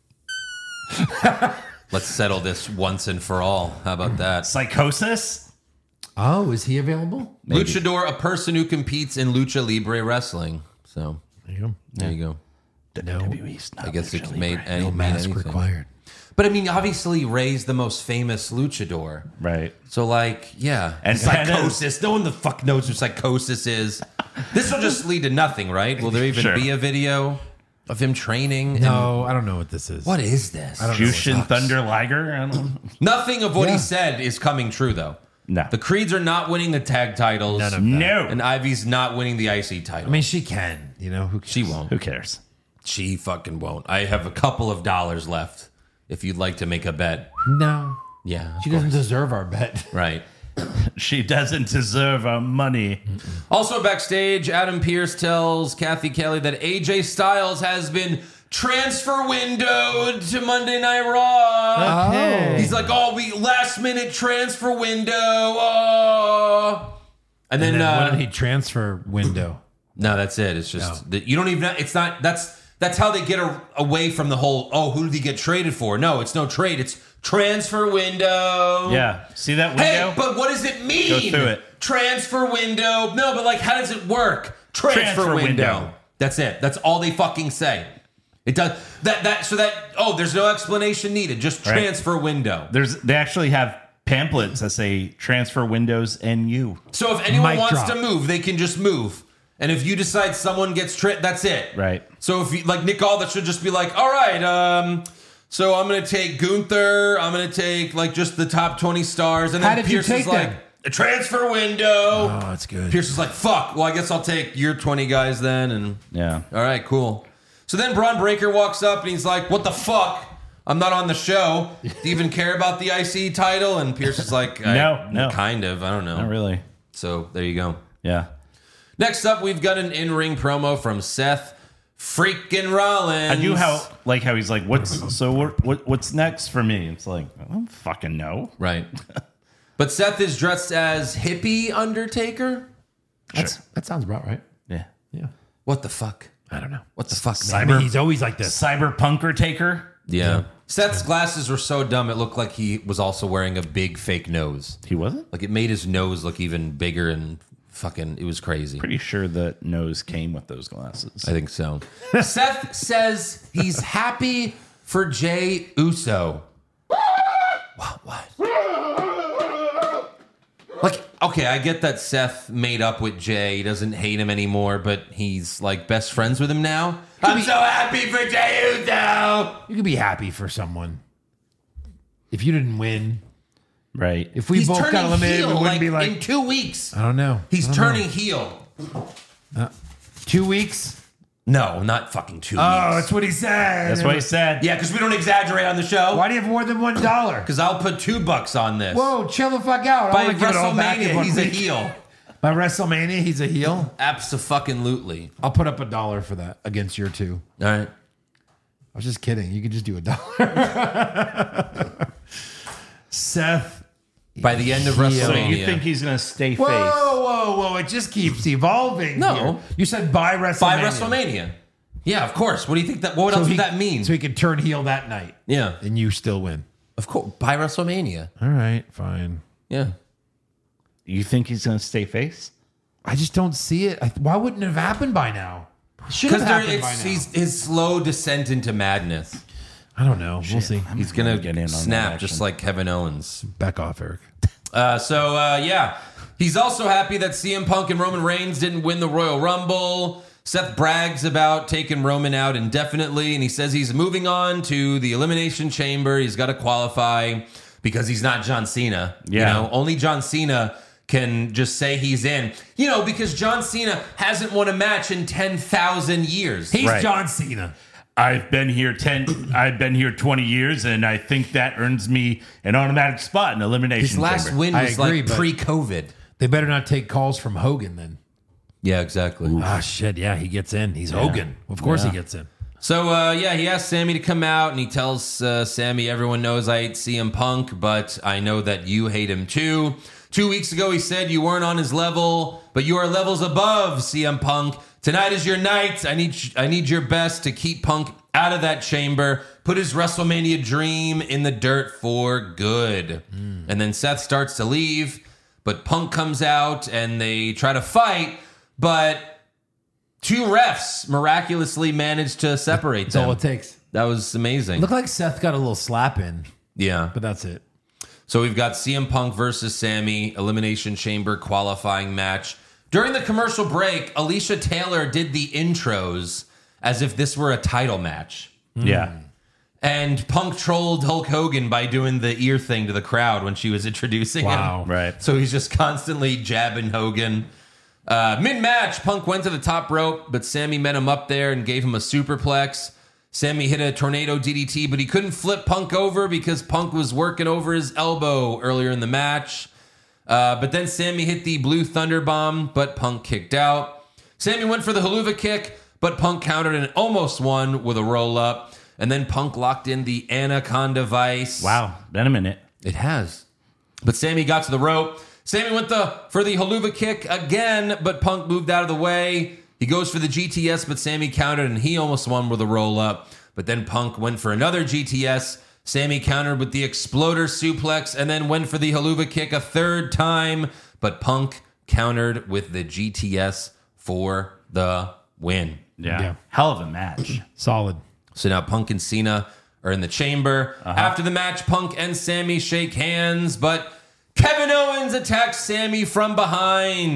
S3: Let's settle this once and for all. How about that?
S5: Psychosis?
S4: Oh, is he available?
S5: Maybe.
S3: Luchador, a person who competes in Lucha Libre wrestling. So
S4: There you go.
S3: there you go.
S4: No,
S5: W W E's not
S3: I guess
S5: Lucha
S3: it's
S5: Libre.
S3: made any
S4: no
S3: made
S4: mask
S3: anything.
S4: required.
S3: But I mean, obviously, Ray's the most famous luchador.
S5: Right.
S3: So, like, yeah.
S5: And
S3: Psychosis. No one the fuck knows who Psychosis is. This will just lead to nothing, right? Will there even
S5: Sure.
S3: be a video of him training? And-
S4: No, I don't know what this is.
S3: what is this?
S4: I don't know.
S5: Jushin Thunder Liger? I don't know.
S3: Nothing of what
S4: Yeah.
S3: he said is coming true, though.
S5: No.
S3: The Creeds are not winning the tag titles.
S4: None of that.
S5: No.
S3: And Ivy's not winning the I C title.
S4: I mean, she can. You know who?
S3: she won't.
S5: Who cares?
S3: She fucking won't. I have a couple of dollars left if you'd like to make a bet.
S4: No,
S3: Yeah.
S4: she doesn't deserve our bet.
S3: Right.
S5: She doesn't deserve our money.
S3: Also backstage, Adam Pearce tells Kathy Kelly that A J Styles has been transfer windowed to Monday Night Raw.
S4: Oh.
S3: He's like, oh, we last minute transfer window. Oh. And then,
S4: And then
S3: uh,
S4: when did he transfer window?
S3: no, that's it. It's just that you don't even. It's not. That's that's how they get a, away from the whole. Oh, who did he get traded for? No, it's no trade. It's transfer window.
S5: Yeah. See that window?
S3: Hey, but what does it mean?
S5: Go through it.
S3: Transfer window. No, but like, how does it work? Transfer,
S5: Transfer
S3: window.
S5: window.
S3: That's it. That's all they fucking say. It does that. That so that. Oh, there's no explanation needed. Just
S5: Right.
S3: transfer window.
S5: There's they actually have pamphlets that say transfer windows and you.
S3: So if anyone
S4: Mic
S3: wants
S4: drop.
S3: to move, they can just move. And if you decide someone gets tripped, that's it.
S5: Right.
S3: So if you, like Nick Aldis should just be like, all right, um, so I'm going to take Gunther. I'm going to take like just the top twenty stars. And then
S4: How did
S3: Pierce
S4: you
S3: is
S4: take
S3: like,
S4: them?
S3: a transfer window.
S4: Oh, that's good.
S3: Pierce is like, fuck. Well, I guess I'll take your twenty guys then. And
S5: Yeah.
S3: all right, cool. So then Braun Breaker walks up and he's like, what the fuck? I'm not on the show. Do you even care about the I C title? And Pierce is like, I,
S5: No, no.
S3: kind of. I don't know.
S5: Not really.
S3: So there you go.
S5: Yeah.
S3: Next up, we've got an in-ring promo from Seth freaking Rollins.
S5: I do how like how he's like, what's so what, what what's next for me? It's like, I don't fucking know.
S3: Right. But Seth is dressed as hippie Undertaker.
S4: That's, that sounds about right.
S5: Yeah.
S4: Yeah.
S3: What the fuck?
S4: I don't know.
S3: What the fuck,
S4: I
S3: man?
S4: mean, he's always like this.
S5: Cyberpunker taker.
S3: Yeah. Seth's glasses were so dumb, it looked like he was also wearing a big fake nose.
S5: He wasn't?
S3: Like, it made his nose look even bigger and fucking, it was crazy.
S5: Pretty sure the nose came with those glasses.
S3: I think so. Seth says he's happy for Jey Uso. What? What? Like, okay, I get that Seth made up with Jay. He doesn't hate him anymore, but he's like best friends with him now. I'm so happy for Jey Uso.
S4: You could be happy for someone. If you didn't win,
S5: Right.
S4: if we
S3: He's
S4: both
S3: turning
S4: got eliminated,
S3: heel
S4: we wouldn't
S3: like,
S4: be like,
S3: in two weeks.
S4: I don't know.
S3: He's
S4: I don't
S3: turning
S4: know.
S3: heel.
S4: Two weeks?
S3: No, not fucking two
S4: Oh,
S3: weeks.
S4: that's what he said.
S5: That's what he said.
S3: Yeah, because we don't exaggerate on the show.
S4: Why do you have more than one dollar?
S3: Because I'll put two bucks on this.
S4: Whoa, chill the fuck out. I
S3: By
S4: wanna give it all back in
S3: WrestleMania,
S4: one
S3: he's a
S4: week.
S3: heel.
S4: By WrestleMania, he's a heel.
S3: Abso-fucking-lutely.
S4: I'll put up a dollar for that against your two.
S3: All right.
S4: I was just kidding. You could just do a dollar. Seth.
S3: By the end of
S4: Heel.
S3: WrestleMania.
S5: So you think he's going to stay face?
S4: Whoa, whoa, whoa. It just keeps evolving.
S3: No.
S4: here. You said by WrestleMania.
S3: By WrestleMania. Yeah, of course. What do you think that? What
S4: So
S3: else
S4: he-
S3: would that mean?
S4: So he could turn heel that night.
S3: yeah,
S4: And you still win.
S3: of course. By WrestleMania.
S4: All right, fine.
S3: Yeah.
S5: You think he's going to stay face?
S4: I just don't see it. I, why wouldn't it have happened by now? It should have
S3: Because
S4: happened by
S3: it's
S4: now.
S3: he's, his slow descent into madness.
S4: I don't know. We'll see.
S3: He's gonna
S5: get in on that
S3: snap
S5: action.
S3: just like Kevin Owens.
S4: Back off, Eric.
S3: Uh, so uh, yeah, he's also happy that C M Punk and Roman Reigns didn't win the Royal Rumble. Seth brags about taking Roman out indefinitely, and he says he's moving on to the Elimination Chamber. He's got to qualify because he's not John Cena. You
S5: Yeah.
S3: know, only John Cena can just say he's in. You know, because John Cena hasn't won a match in ten thousand years.
S4: He's
S5: Right.
S4: John Cena.
S5: I've been here ten. I've been here twenty years, and I think that earns me an automatic spot in elimination.
S3: His last
S5: chamber.
S3: win
S4: I
S3: was
S4: agree,
S3: like
S4: but-
S3: pre-COVID.
S4: They better not take calls from Hogan then.
S3: Yeah, exactly.
S4: Ah, shit. Yeah, he gets in. He's Hogan. Of course he gets in.
S3: So, uh, yeah, he asks Sammy to come out, and he tells uh, Sammy, everyone knows I hate C M Punk, but I know that you hate him too. Two weeks ago, he said you weren't on his level, but you are levels above C M Punk. Tonight is your night. I need I need your best to keep Punk out of that chamber, put his WrestleMania dream in the dirt for good.
S4: Mm.
S3: And then Seth starts to leave, but Punk comes out, and they try to fight, but two refs miraculously managed to separate
S4: That's
S3: them.
S4: all it takes.
S3: That was amazing.
S4: Looked like Seth got a little slap in,
S3: yeah.
S4: but that's it.
S3: So we've got C M Punk versus Sammy, Elimination Chamber qualifying match. During the commercial break, Alicia Taylor did the intros as if this were a title match.
S5: Yeah.
S3: And Punk trolled Hulk Hogan by doing the ear thing to the crowd when she was introducing
S4: Wow.
S3: him.
S5: Right.
S3: So he's just constantly jabbing Hogan. Uh, mid-match, Punk went to the top rope, but Sammy met him up there and gave him a superplex. Sammy hit a tornado D D T, but he couldn't flip Punk over because Punk was working over his elbow earlier in the match. Uh, but then Sammy hit the Blue Thunder Bomb, but Punk kicked out. Sammy went for the Haluva kick, but Punk countered and almost won with a roll-up. And then Punk locked in the Anaconda Vice.
S5: Wow. Been a minute.
S3: It has. But Sammy got to the rope. Sammy went the for the Haluva kick again, but Punk moved out of the way. He goes for the G T S, but Sammy countered, and he almost won with a roll-up. But then Punk went for another G T S. Sammy countered with the Exploder suplex, and then went for the Haluva kick a third time. But Punk countered with the G T S for the win.
S5: Yeah.
S4: Yeah.
S5: Hell of a match.
S4: Solid.
S3: So now Punk and Cena are in the chamber. After the match, Punk and Sammy shake hands, but Kevin Owens attacks Sammy from behind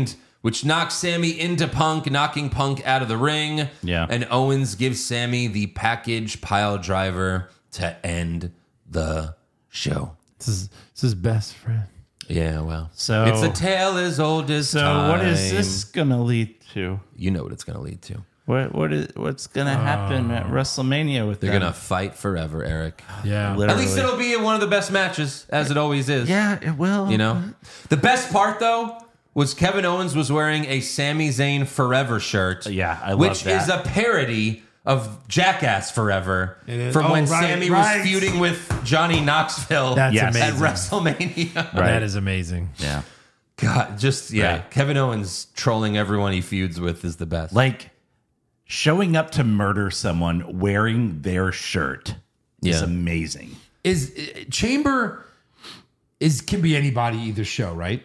S3: which knocks Sammy into Punk, knocking Punk out of the ring.
S5: Yeah.
S3: And Owens gives Sammy the package pile driver to end the show.
S4: This is, this is his best friend.
S3: Yeah, well.
S5: So-
S3: it's a tale as old as
S5: So
S3: time.
S5: what is this gonna lead to?
S3: You know what it's going to lead to.
S5: What what is what's gonna happen at WrestleMania with
S3: They're
S5: them?
S3: going to fight forever, Eric.
S4: Yeah.
S5: Literally.
S3: At least it'll be one of the best matches, as it always is.
S5: Yeah, it will.
S3: You know? The best part, though, was Kevin Owens was wearing a Sami Zayn Forever shirt.
S5: Yeah, I love
S3: Which
S5: that.
S3: is a parody of Jackass Forever
S4: It is.
S3: from
S4: Oh,
S3: when
S4: right,
S3: Sammy
S4: right.
S3: was feuding with Johnny Knoxville
S4: That's
S5: Yes.
S3: at
S4: amazing.
S3: WrestleMania.
S5: Right.
S4: That is amazing.
S5: Yeah.
S3: God, just, yeah.
S5: Right.
S3: Kevin Owens trolling everyone he feuds with is the best.
S5: Like showing up to murder someone wearing their shirt is
S3: Yeah.
S5: amazing.
S4: Is uh, Chamber is can be anybody either show, right?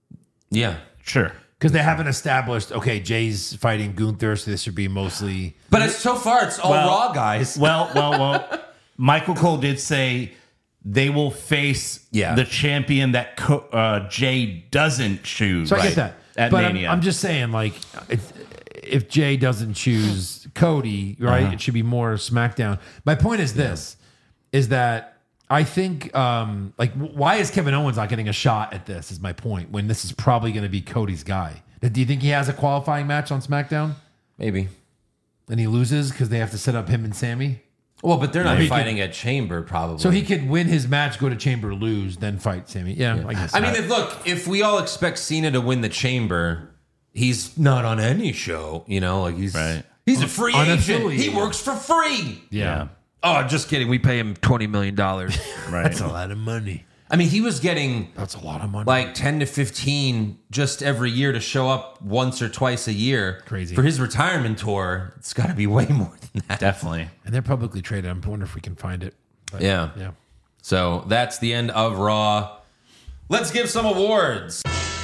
S3: yeah.
S5: Sure.
S4: Because they haven't established. Okay, Jay's fighting Gunther, so this should be mostly.
S3: But it's, so far, it's all
S5: Well-
S3: Raw guys.
S5: Well, well, well. Michael Cole did say they will face
S3: Yeah.
S5: the champion that Co- uh, Jay doesn't choose.
S4: So I get that.
S5: At
S4: but I'm,
S5: Mania.
S4: I'm just saying, like, if, if Jay doesn't choose Cody, right,
S5: Uh-huh.
S4: it should be more SmackDown. My point is this: is that I think, um, like, w- why is Kevin Owens not getting a shot at this? Is my point. When this is probably going to be Cody's guy. Do you think he has a qualifying match on SmackDown
S3: Maybe.
S4: and he loses because they have to set up him and Sammy?
S3: Well, but they're not
S4: Maybe he
S3: fighting at Chamber, probably.
S4: So he could win his match, go to Chamber, lose, then fight Sammy. Yeah, I guess.
S3: I mean, if, look, if we all expect Cena to win the Chamber, he's not on any show. You know, like he's
S5: Right.
S3: he's a free agent.
S4: Unaffiliated.
S3: He works for free.
S4: yeah,
S3: Oh, just kidding. We pay him twenty million dollars.
S5: right.
S4: that's a lot of money.
S3: I mean, he was getting
S4: That's a lot of money.
S3: like ten to fifteen just every year to show up once or twice a year.
S4: Crazy.
S3: For his retirement tour, it's got to be way more than that.
S5: Definitely.
S4: And they're publicly traded. I wonder if we can find it. But,
S3: Yeah.
S4: yeah.
S3: So that's the end of Raw. Let's give some awards.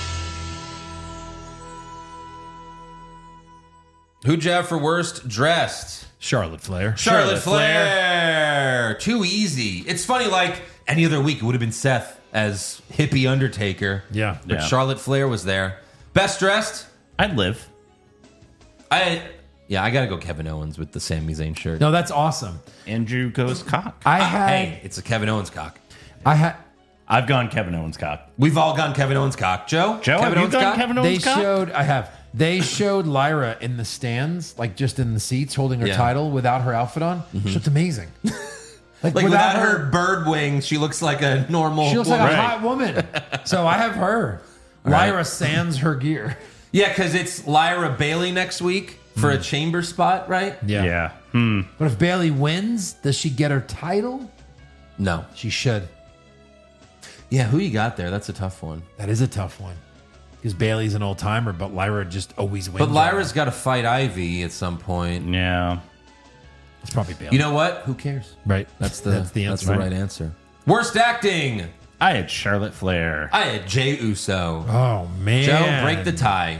S3: Who'd you have for worst dressed?
S4: Charlotte Flair.
S3: Charlotte Flair. Too easy. It's funny, like any other week, it would have been Seth as hippie Undertaker.
S4: Yeah.
S3: But
S5: Yeah.
S3: Charlotte Flair was there. Best dressed?
S5: I'd live.
S3: I yeah, I gotta go Kevin Owens with the Sami Zayn shirt.
S4: No, that's awesome.
S5: Andrew goes cock.
S4: I had.
S3: Hey, it's a Kevin Owens cock.
S4: I had.
S5: I've gone Kevin Owens cock.
S3: We've all gone Kevin Owens cock. Joe?
S5: Joe,
S3: Kevin
S5: have you
S3: Owens
S5: gone
S3: cock?
S5: Kevin
S4: They
S5: Owens cock?
S4: showed. I have. They showed Lyra in the stands, like just in the seats, holding her
S3: Yeah.
S4: title without her outfit on. She looked amazing.
S3: Like without, her, bird wings, she looks like a normal.
S4: she looks like
S3: woman.
S4: a
S5: Right.
S4: hot woman. So I have her.
S3: Right.
S4: Lyra sans her gear.
S3: Yeah, because it's Lyra Bailey next week for a chamber spot, right?
S5: Yeah. Hmm.
S4: But if Bailey wins, does she get her title?
S3: No.
S4: She should.
S3: Yeah, who you got there? That's a tough one.
S4: That is a tough one. Because Bailey's an old timer, but Lyra just always wins.
S3: But Lyra's got to fight Ivy at some point.
S5: Yeah.
S4: It's probably Bailey.
S3: You know what? Who cares?
S4: right?
S3: That's the
S4: that's the
S3: that's
S4: answer.
S3: the right answer. Worst acting.
S5: I had Charlotte Flair.
S3: I had Jey Uso.
S4: Oh man,
S3: Joe, break the tie.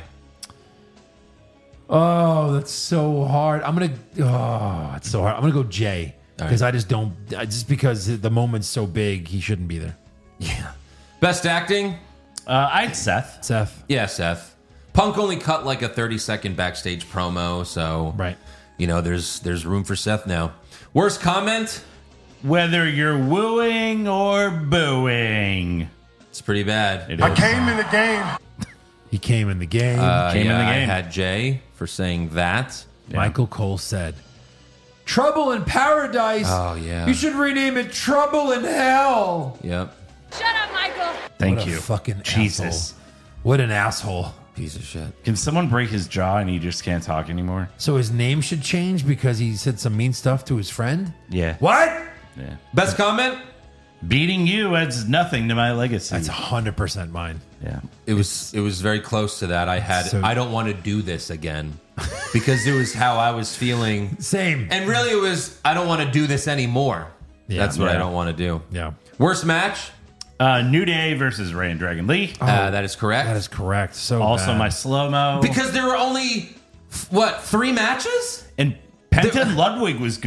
S4: Oh, that's so hard. I'm gonna. Oh, it's so hard. I'm gonna go Jay
S3: All
S4: because
S3: right.
S4: I just don't. I, just because the moment's so big, he shouldn't be there.
S3: Yeah. Best acting.
S5: Uh, I'd Seth.
S4: Seth,
S3: Yeah, Seth. Punk only cut like a thirty second backstage promo, so
S4: right?
S3: you know there's there's room for Seth now. Worst comment.
S5: Whether you're wooing or booing.
S3: It's pretty bad.
S5: It
S1: I
S5: is.
S1: came in the game.
S4: He came in the game.
S3: Uh,
S5: Came in
S3: yeah,
S5: the
S3: I
S5: game.
S3: had Jay for saying that.
S4: Michael Cole said, "Trouble in Paradise.
S3: Oh, yeah.
S4: You should rename it Trouble in Hell."
S3: Yep.
S7: Shut up, Michael.
S5: Thank
S4: What a
S5: you.
S4: fucking
S5: Jesus.
S4: asshole. What an asshole.
S3: Piece of shit.
S5: Can someone break his jaw and he just can't talk anymore?
S4: So his name should change because he said some mean stuff to his friend.
S5: Yeah.
S4: What?
S5: Yeah.
S3: Best comment.
S5: Beating you adds nothing to my legacy.
S4: That's hundred percent mine.
S5: yeah.
S3: It was it was very close to that. I had
S4: So-
S3: I don't want to do this again because it was how I was feeling,
S4: Same.
S3: and really it was I don't want to do this anymore.
S4: Yeah.
S3: That's what I
S5: Yeah.
S3: don't want to do.
S4: Yeah.
S3: Worst match.
S5: Uh, New Day versus Ray and Dragon Lee.
S3: uh, that is correct.
S4: That is correct. So
S5: also
S4: bad.
S5: my slow mo.
S3: Because there were only what three matches?
S5: and Penta and Ludwig was good.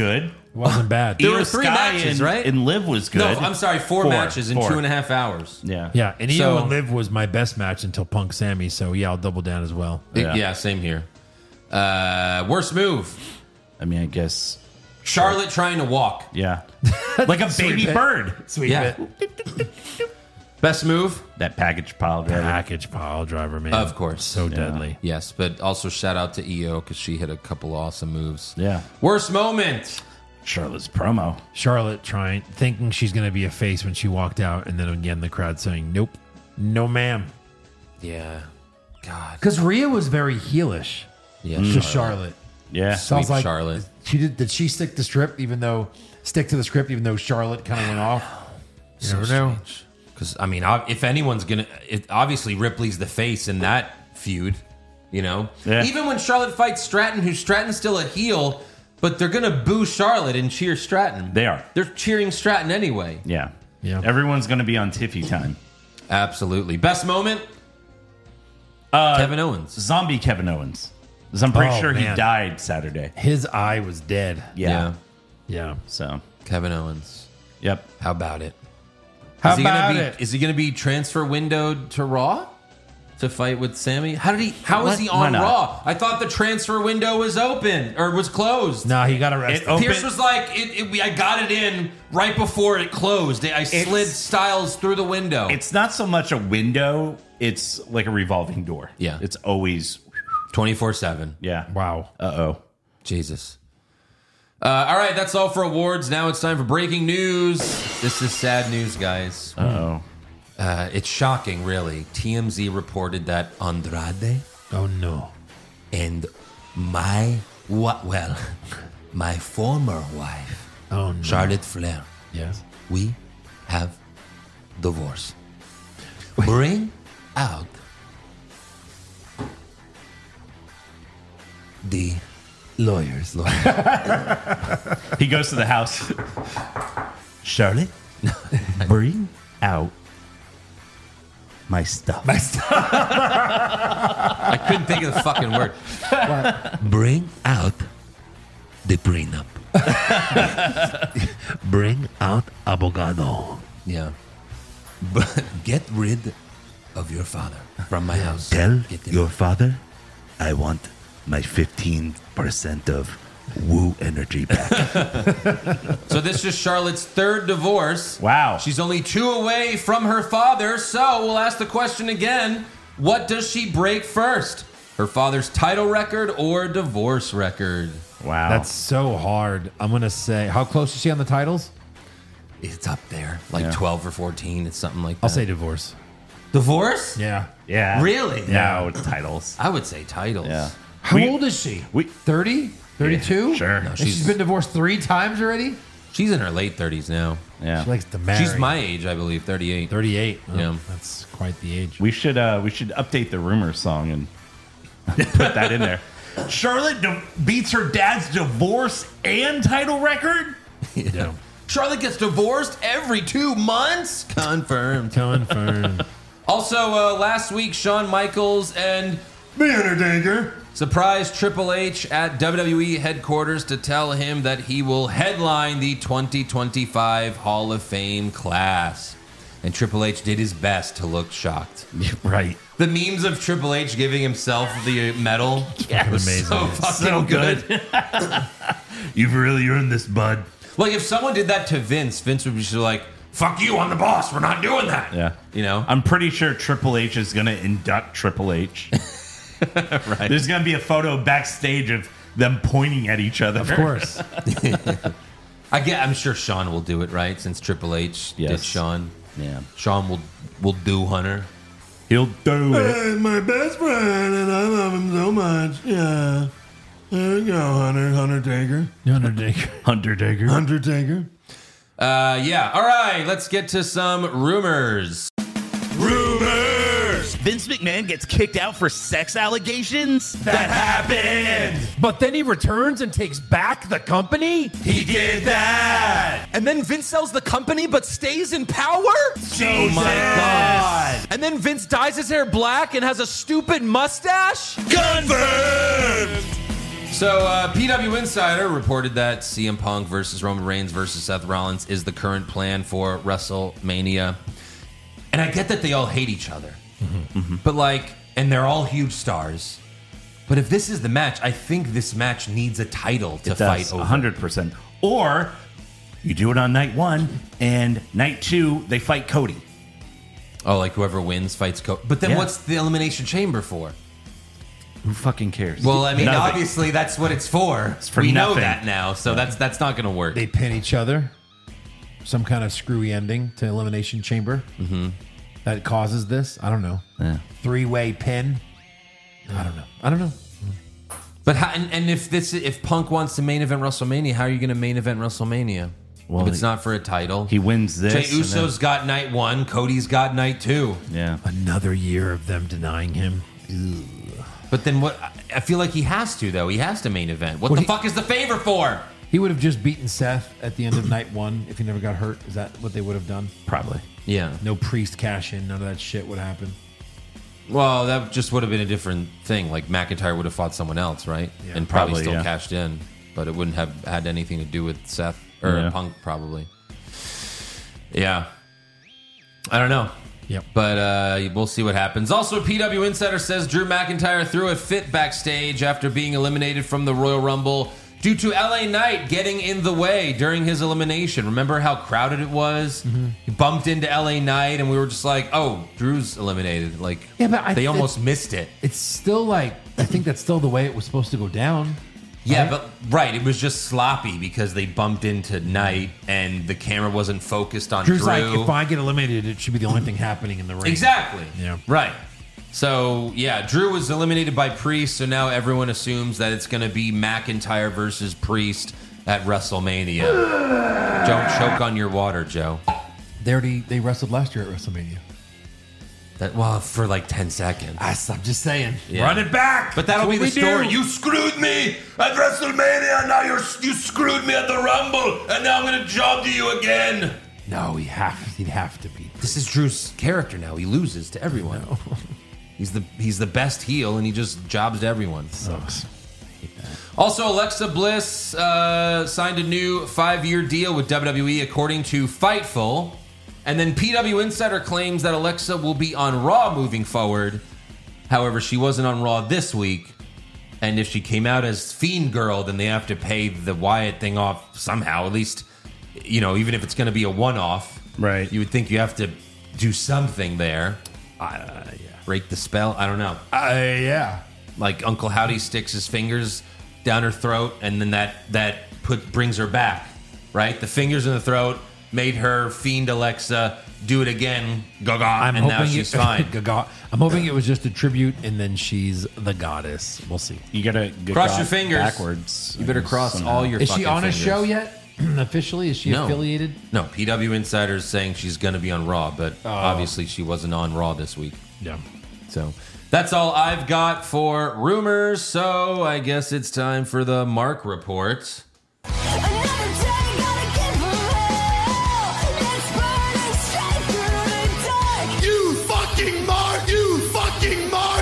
S4: It wasn't bad.
S3: There were
S5: Io
S3: three
S5: Sky
S3: matches,
S5: and,
S3: right?
S5: And Liv was good.
S3: No, I'm sorry, four,
S5: Four.
S3: matches in
S5: Four.
S3: two and a half hours.
S5: Yeah.
S4: Yeah, and Io
S3: So-
S4: and Liv was my best match until Punk Sammy, so yeah, I'll double down as well.
S3: Yeah,
S5: Yeah.
S3: same here. Uh, worst move.
S5: I mean, I guess.
S3: Charlotte trying to walk.
S5: Yeah. Like a baby
S4: bit.
S5: bird.
S4: Sweet
S3: Yeah.
S4: bit.
S3: Best move?
S5: That package pile driver.
S4: Package pile driver, man.
S3: Of course.
S4: So deadly.
S3: Yes, but also shout out to E O because she hit a couple awesome moves.
S5: Yeah.
S3: Worst moment?
S5: Charlotte's promo.
S4: Charlotte trying, thinking she's going to be a face when she walked out, and then again the crowd saying, "Nope, no, ma'am."
S3: Yeah. God.
S4: Because Rhea was very heelish
S3: Yeah.
S4: to Charlotte.
S5: Yeah.
S4: So I was
S3: Sweet
S4: like,
S3: Charlotte.
S4: She did. Did she stick the script, even though stick to the script, even though Charlotte kind of went off? You
S3: So
S4: never know.
S3: Because, I mean, ob- if anyone's going to, obviously Ripley's the face in that feud, you know?
S5: Yeah.
S3: Even when Charlotte fights Stratton, who Stratton's still a heel, but they're going to boo Charlotte and cheer Stratton.
S5: They are.
S3: They're cheering Stratton anyway.
S5: Yeah.
S4: Yeah.
S5: Everyone's going to be on Tiffy time.
S3: Absolutely. Best moment?
S5: Uh,
S3: Kevin Owens.
S5: Zombie Kevin Owens. 'Cause I'm pretty
S4: Oh,
S5: sure he
S4: man.
S5: died Saturday.
S4: His eye was dead.
S5: Yeah.
S4: Yeah.
S5: So,
S3: Kevin Owens.
S5: yep.
S3: How about it?
S4: How
S3: is he
S4: about
S3: gonna be,
S4: it?
S3: Is he going to be transfer windowed to Raw to fight with Sammy? How did he? How is
S5: What?
S3: he
S5: Why
S3: on
S5: not?
S3: Raw? I thought the transfer window was open or was closed.
S4: No, he got arrested.
S5: It-
S3: Pierce
S5: Open-
S3: was like, it, it, we- I got it in right before it closed. I slid Styles through the window.
S5: It's not so much a window, it's like a revolving door.
S3: Yeah.
S5: It's always,
S3: twenty-four seven.
S5: yeah.
S4: Wow.
S5: Uh oh.
S3: Jesus. Uh, all right, that's all for awards. Now it's time for breaking news. This is sad news, guys.
S5: Uh oh.
S3: Uh, it's shocking, really. T M Z reported that Andrade
S4: Oh no.
S3: and my what? Well, my former wife,
S4: Oh no.
S3: Charlotte Flair,
S4: Yes.
S3: we have divorced. Bring out the lawyers. Lawyers.
S5: He goes to the house. Charlotte, bring out my stuff.
S3: I couldn't think of the fucking word.
S2: Bring out the prenup. Bring out abogado.
S3: Yeah. But get rid of your father from my house.
S6: Tell
S3: Get him
S6: your
S3: out.
S6: father I want my fifteen percent of woo energy back.
S3: So this is Charlotte's third divorce.
S5: Wow.
S3: She's only two away from her father. So we'll ask the question again. What does she break first? Her father's title record or divorce record?
S5: Wow.
S4: That's so hard. I'm gonna say, how close is she on the titles?
S3: It's up there. Like
S5: Yeah.
S3: twelve or fourteen. It's something like that.
S4: I'll say divorce.
S3: divorce?
S4: Yeah.
S5: yeah.
S3: Really?
S5: No, it's titles.
S3: I would say titles.
S5: Yeah.
S4: How
S5: We-
S4: old is she?
S5: we-
S4: thirty? thirty-two?
S5: Sure.
S3: No,
S4: And
S3: she's,
S4: she's been divorced three times already?
S3: she's in her late thirties now.
S5: Yeah.
S4: She likes to marry.
S3: She's my age, I believe, thirty-eight.
S4: thirty-eight. Oh,
S3: Yeah.
S4: That's quite the age.
S5: We should uh we should update the rumor song and put that in there. Charlotte di- beats her dad's divorce and title record?
S4: Yeah.
S3: Charlotte gets divorced every two months? Confirmed.
S4: Confirmed.
S3: Also, uh, last week, Shawn Michaels and
S1: The Undertaker.
S3: surprised Triple H at W W E headquarters to tell him that he will headline the twenty twenty-five Hall of Fame class. And Triple H did his best to look shocked.
S5: Right.
S3: The memes of Triple H giving himself the medal was
S4: amazing.
S3: so fucking
S5: So
S3: good.
S5: good.
S6: You've really earned this, bud.
S3: Like, if someone did that to Vince, Vince would be just like, fuck you, I'm the boss. We're not doing that.
S5: Yeah.
S3: You know?
S5: I'm pretty sure Triple H is going to induct Triple H.
S3: Right.
S5: There's going to be a photo backstage of them pointing at each other.
S4: Of course.
S3: I get, I'm sure Shawn will do it, right? Since Triple H did
S5: Yes.
S3: Shawn.
S5: Yeah.
S3: Shawn will will do Hunter.
S5: He'll do it.
S1: He's my best friend, and I love him so much. Yeah. There you go, Hunter. Undertaker.
S4: Undertaker.
S5: Undertaker.
S1: Undertaker.
S3: Uh, yeah. All right. Let's get to some rumors.
S7: Rumors! Vince McMahon gets kicked out for sex allegations? That happened!
S4: But then he returns and takes back the company?
S7: He did that!
S8: And then Vince sells the company but stays in power?
S7: Jesus!
S3: my God.
S8: And then Vince dyes his hair black and has a stupid mustache?
S7: Confirmed!
S3: So, uh, P W Insider reported that C M Punk versus Roman Reigns versus Seth Rollins is the current plan for WrestleMania. And I get that they all hate each other. Mm-hmm. Mm-hmm. But, like, and they're all huge stars. But if this is the match, I think this match needs a title to
S5: It
S3: fight
S5: does,
S3: over.
S5: one hundred percent. Or you do it on night one, and night two, they fight Cody.
S3: Oh, like whoever wins fights Cody. But then
S5: Yeah.
S3: what's the Elimination Chamber for?
S5: Who fucking cares?
S3: Well, I mean,
S5: Nothing.
S3: obviously that's what it's for.
S5: It's for
S3: we know
S5: nothing.
S3: that now, so that's that's not going to work.
S4: They pin each other. Some kind of screwy ending to Elimination Chamber
S3: Mm-hmm.
S4: that causes this. I don't know.
S5: Yeah.
S4: Three-way pin. I don't know. I don't know.
S3: But how, and, and if this if Punk wants to main event WrestleMania, how are you going to main event WrestleMania?
S5: Well,
S3: if it's
S5: he-
S3: not for a title.
S5: He wins this.
S3: Jey
S5: and then-
S3: Uso's got night one. Cody's got night two.
S5: Yeah.
S4: Another year of them denying him.
S3: But then what? I feel like he has to though. He has to main event. What
S4: Well,
S3: the
S4: he-
S3: fuck is the favor for?
S4: He would have just beaten Seth at the end of night one if he never got hurt. Is that what they would have done?
S5: Probably.
S3: Yeah.
S4: No priest cash in. None of that shit would happen.
S3: Well, that just would have been a different thing. Like McIntyre would have fought someone else, right?
S4: Yeah.
S3: and probably,
S5: Probably,
S3: still
S5: yeah.
S3: cashed in, but it wouldn't have had anything to do with Seth or
S5: Yeah.
S3: Punk, probably. Yeah. I don't know.
S4: Yep.
S3: But uh, we'll see what happens. Also, P W Insider says Drew McIntyre threw a fit backstage after being eliminated from the Royal Rumble due to L A Knight getting in the way during his elimination. Remember how crowded it was?
S4: Mm-hmm.
S3: He bumped into L A Knight, and we were just like, oh, Drew's eliminated. Like,
S4: Yeah, but I
S3: they
S4: thi-
S3: almost missed it.
S4: It's still like, I think that's still the way it was supposed to go down.
S3: Yeah,
S4: Right?
S3: but right, it was just sloppy because they bumped into Knight, and the camera wasn't focused on
S4: Drew's
S3: Drew.
S4: like, if I get eliminated, it should be the only thing happening in the ring.
S3: Exactly.
S4: Yeah.
S3: Right. So, yeah, Drew was eliminated by Priest, so now everyone assumes that it's going to be McIntyre versus Priest at WrestleMania. Don't choke on your water, Joe.
S4: They already they wrestled last year at WrestleMania.
S3: That well, for like ten seconds.
S4: I, I'm just saying.
S3: Yeah.
S4: Run it back.
S3: But that'll be
S4: That's
S3: the
S4: what we
S3: story.
S4: do.
S3: You
S2: You screwed me at WrestleMania. Now you're you screwed me at the Rumble, and now I'm gonna job to you again.
S4: No, he have he'd have to be.
S3: This is Drew's character now. He loses to everyone. He's the he's the best heel, and he just jobs to everyone.
S4: Sucks.
S3: Also, Alexa Bliss uh, signed a new five-year deal with W W E, according to Fightful. And then P W Insider claims that Alexa will be on Raw moving forward. However, she wasn't on Raw this week. And if she came out as Fiend Girl, then they have to pay the Wyatt thing off somehow. At least, you know, even if it's going to be a one-off.
S5: Right.
S3: You would think you have to do something there.
S4: Uh, yeah.
S3: Break the spell? I don't know.
S4: Uh, yeah.
S3: Like Uncle Howdy sticks his fingers down her throat, and then that that put brings her back, right? The fingers in the throat made her Fiend Alexa. Do it again, gaga,
S4: I'm
S3: and now
S4: hoping
S3: she's
S4: it,
S3: fine.
S4: Gaga. I'm hoping it was just a tribute, and then she's the goddess. We'll see.
S5: You gotta go
S3: Cross your fingers.
S5: backwards.
S3: You better cross
S5: somehow.
S3: all your.
S4: Is she
S3: fucking
S4: on a
S3: fingers.
S4: show yet? Officially, is she
S3: No.
S4: affiliated?
S3: No, P W Insider is saying she's going to be on Raw, but
S4: Oh.
S3: obviously she wasn't on Raw this week.
S4: Yeah.
S3: So that's all I've got for rumors. So I guess it's time for the Mark Report.
S9: Another day, gotta give 'em hell. It's burning straight through the dark.
S1: You fucking Mark! You fucking Mark!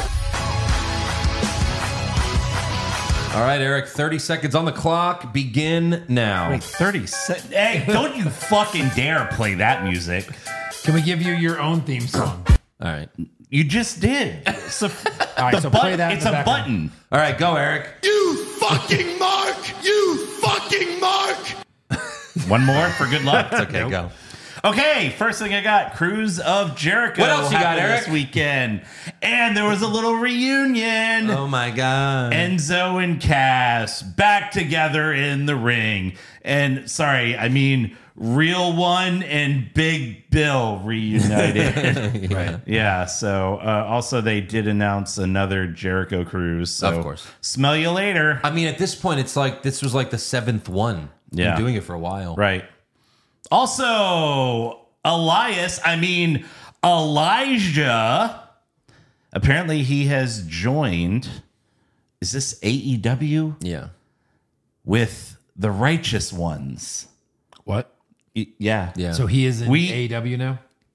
S3: All right, Eric, thirty seconds on the clock. Begin now.
S5: Wait, thirty seconds. Hey, don't you fucking dare play that music.
S4: Can we give you your own theme song?
S3: All right.
S5: You just did. It's a,
S4: All right,
S5: the
S4: so
S5: button-
S4: play that in
S5: It's
S4: the
S5: a
S4: background.
S5: button.
S3: All right, go, Eric.
S1: You fucking Mark! You fucking Mark!
S5: One more for good luck.
S3: Okay, go.
S5: Okay, first thing I got, Cruise of Jericho.
S3: What else you got,
S5: happened
S3: Eric?
S5: This weekend, and there was a little reunion.
S3: Oh my God.
S5: Enzo and Cass back together in the ring, and sorry, I mean Real One and Big Bill reunited.
S3: Right.
S5: Yeah. So uh, also they did announce another Jericho Cruise. So
S3: Of course.
S5: Smell you later.
S3: I mean, at this point, it's like this was like the seventh one.
S5: Yeah.
S3: Been doing it for a while.
S5: Right. Also, Elias, I mean, Elijah, apparently he has joined, is this A E W?
S3: Yeah.
S5: With the Righteous Ones.
S4: What?
S5: Y- Yeah.
S3: Yeah.
S4: So he is in
S5: We-
S4: A E W now?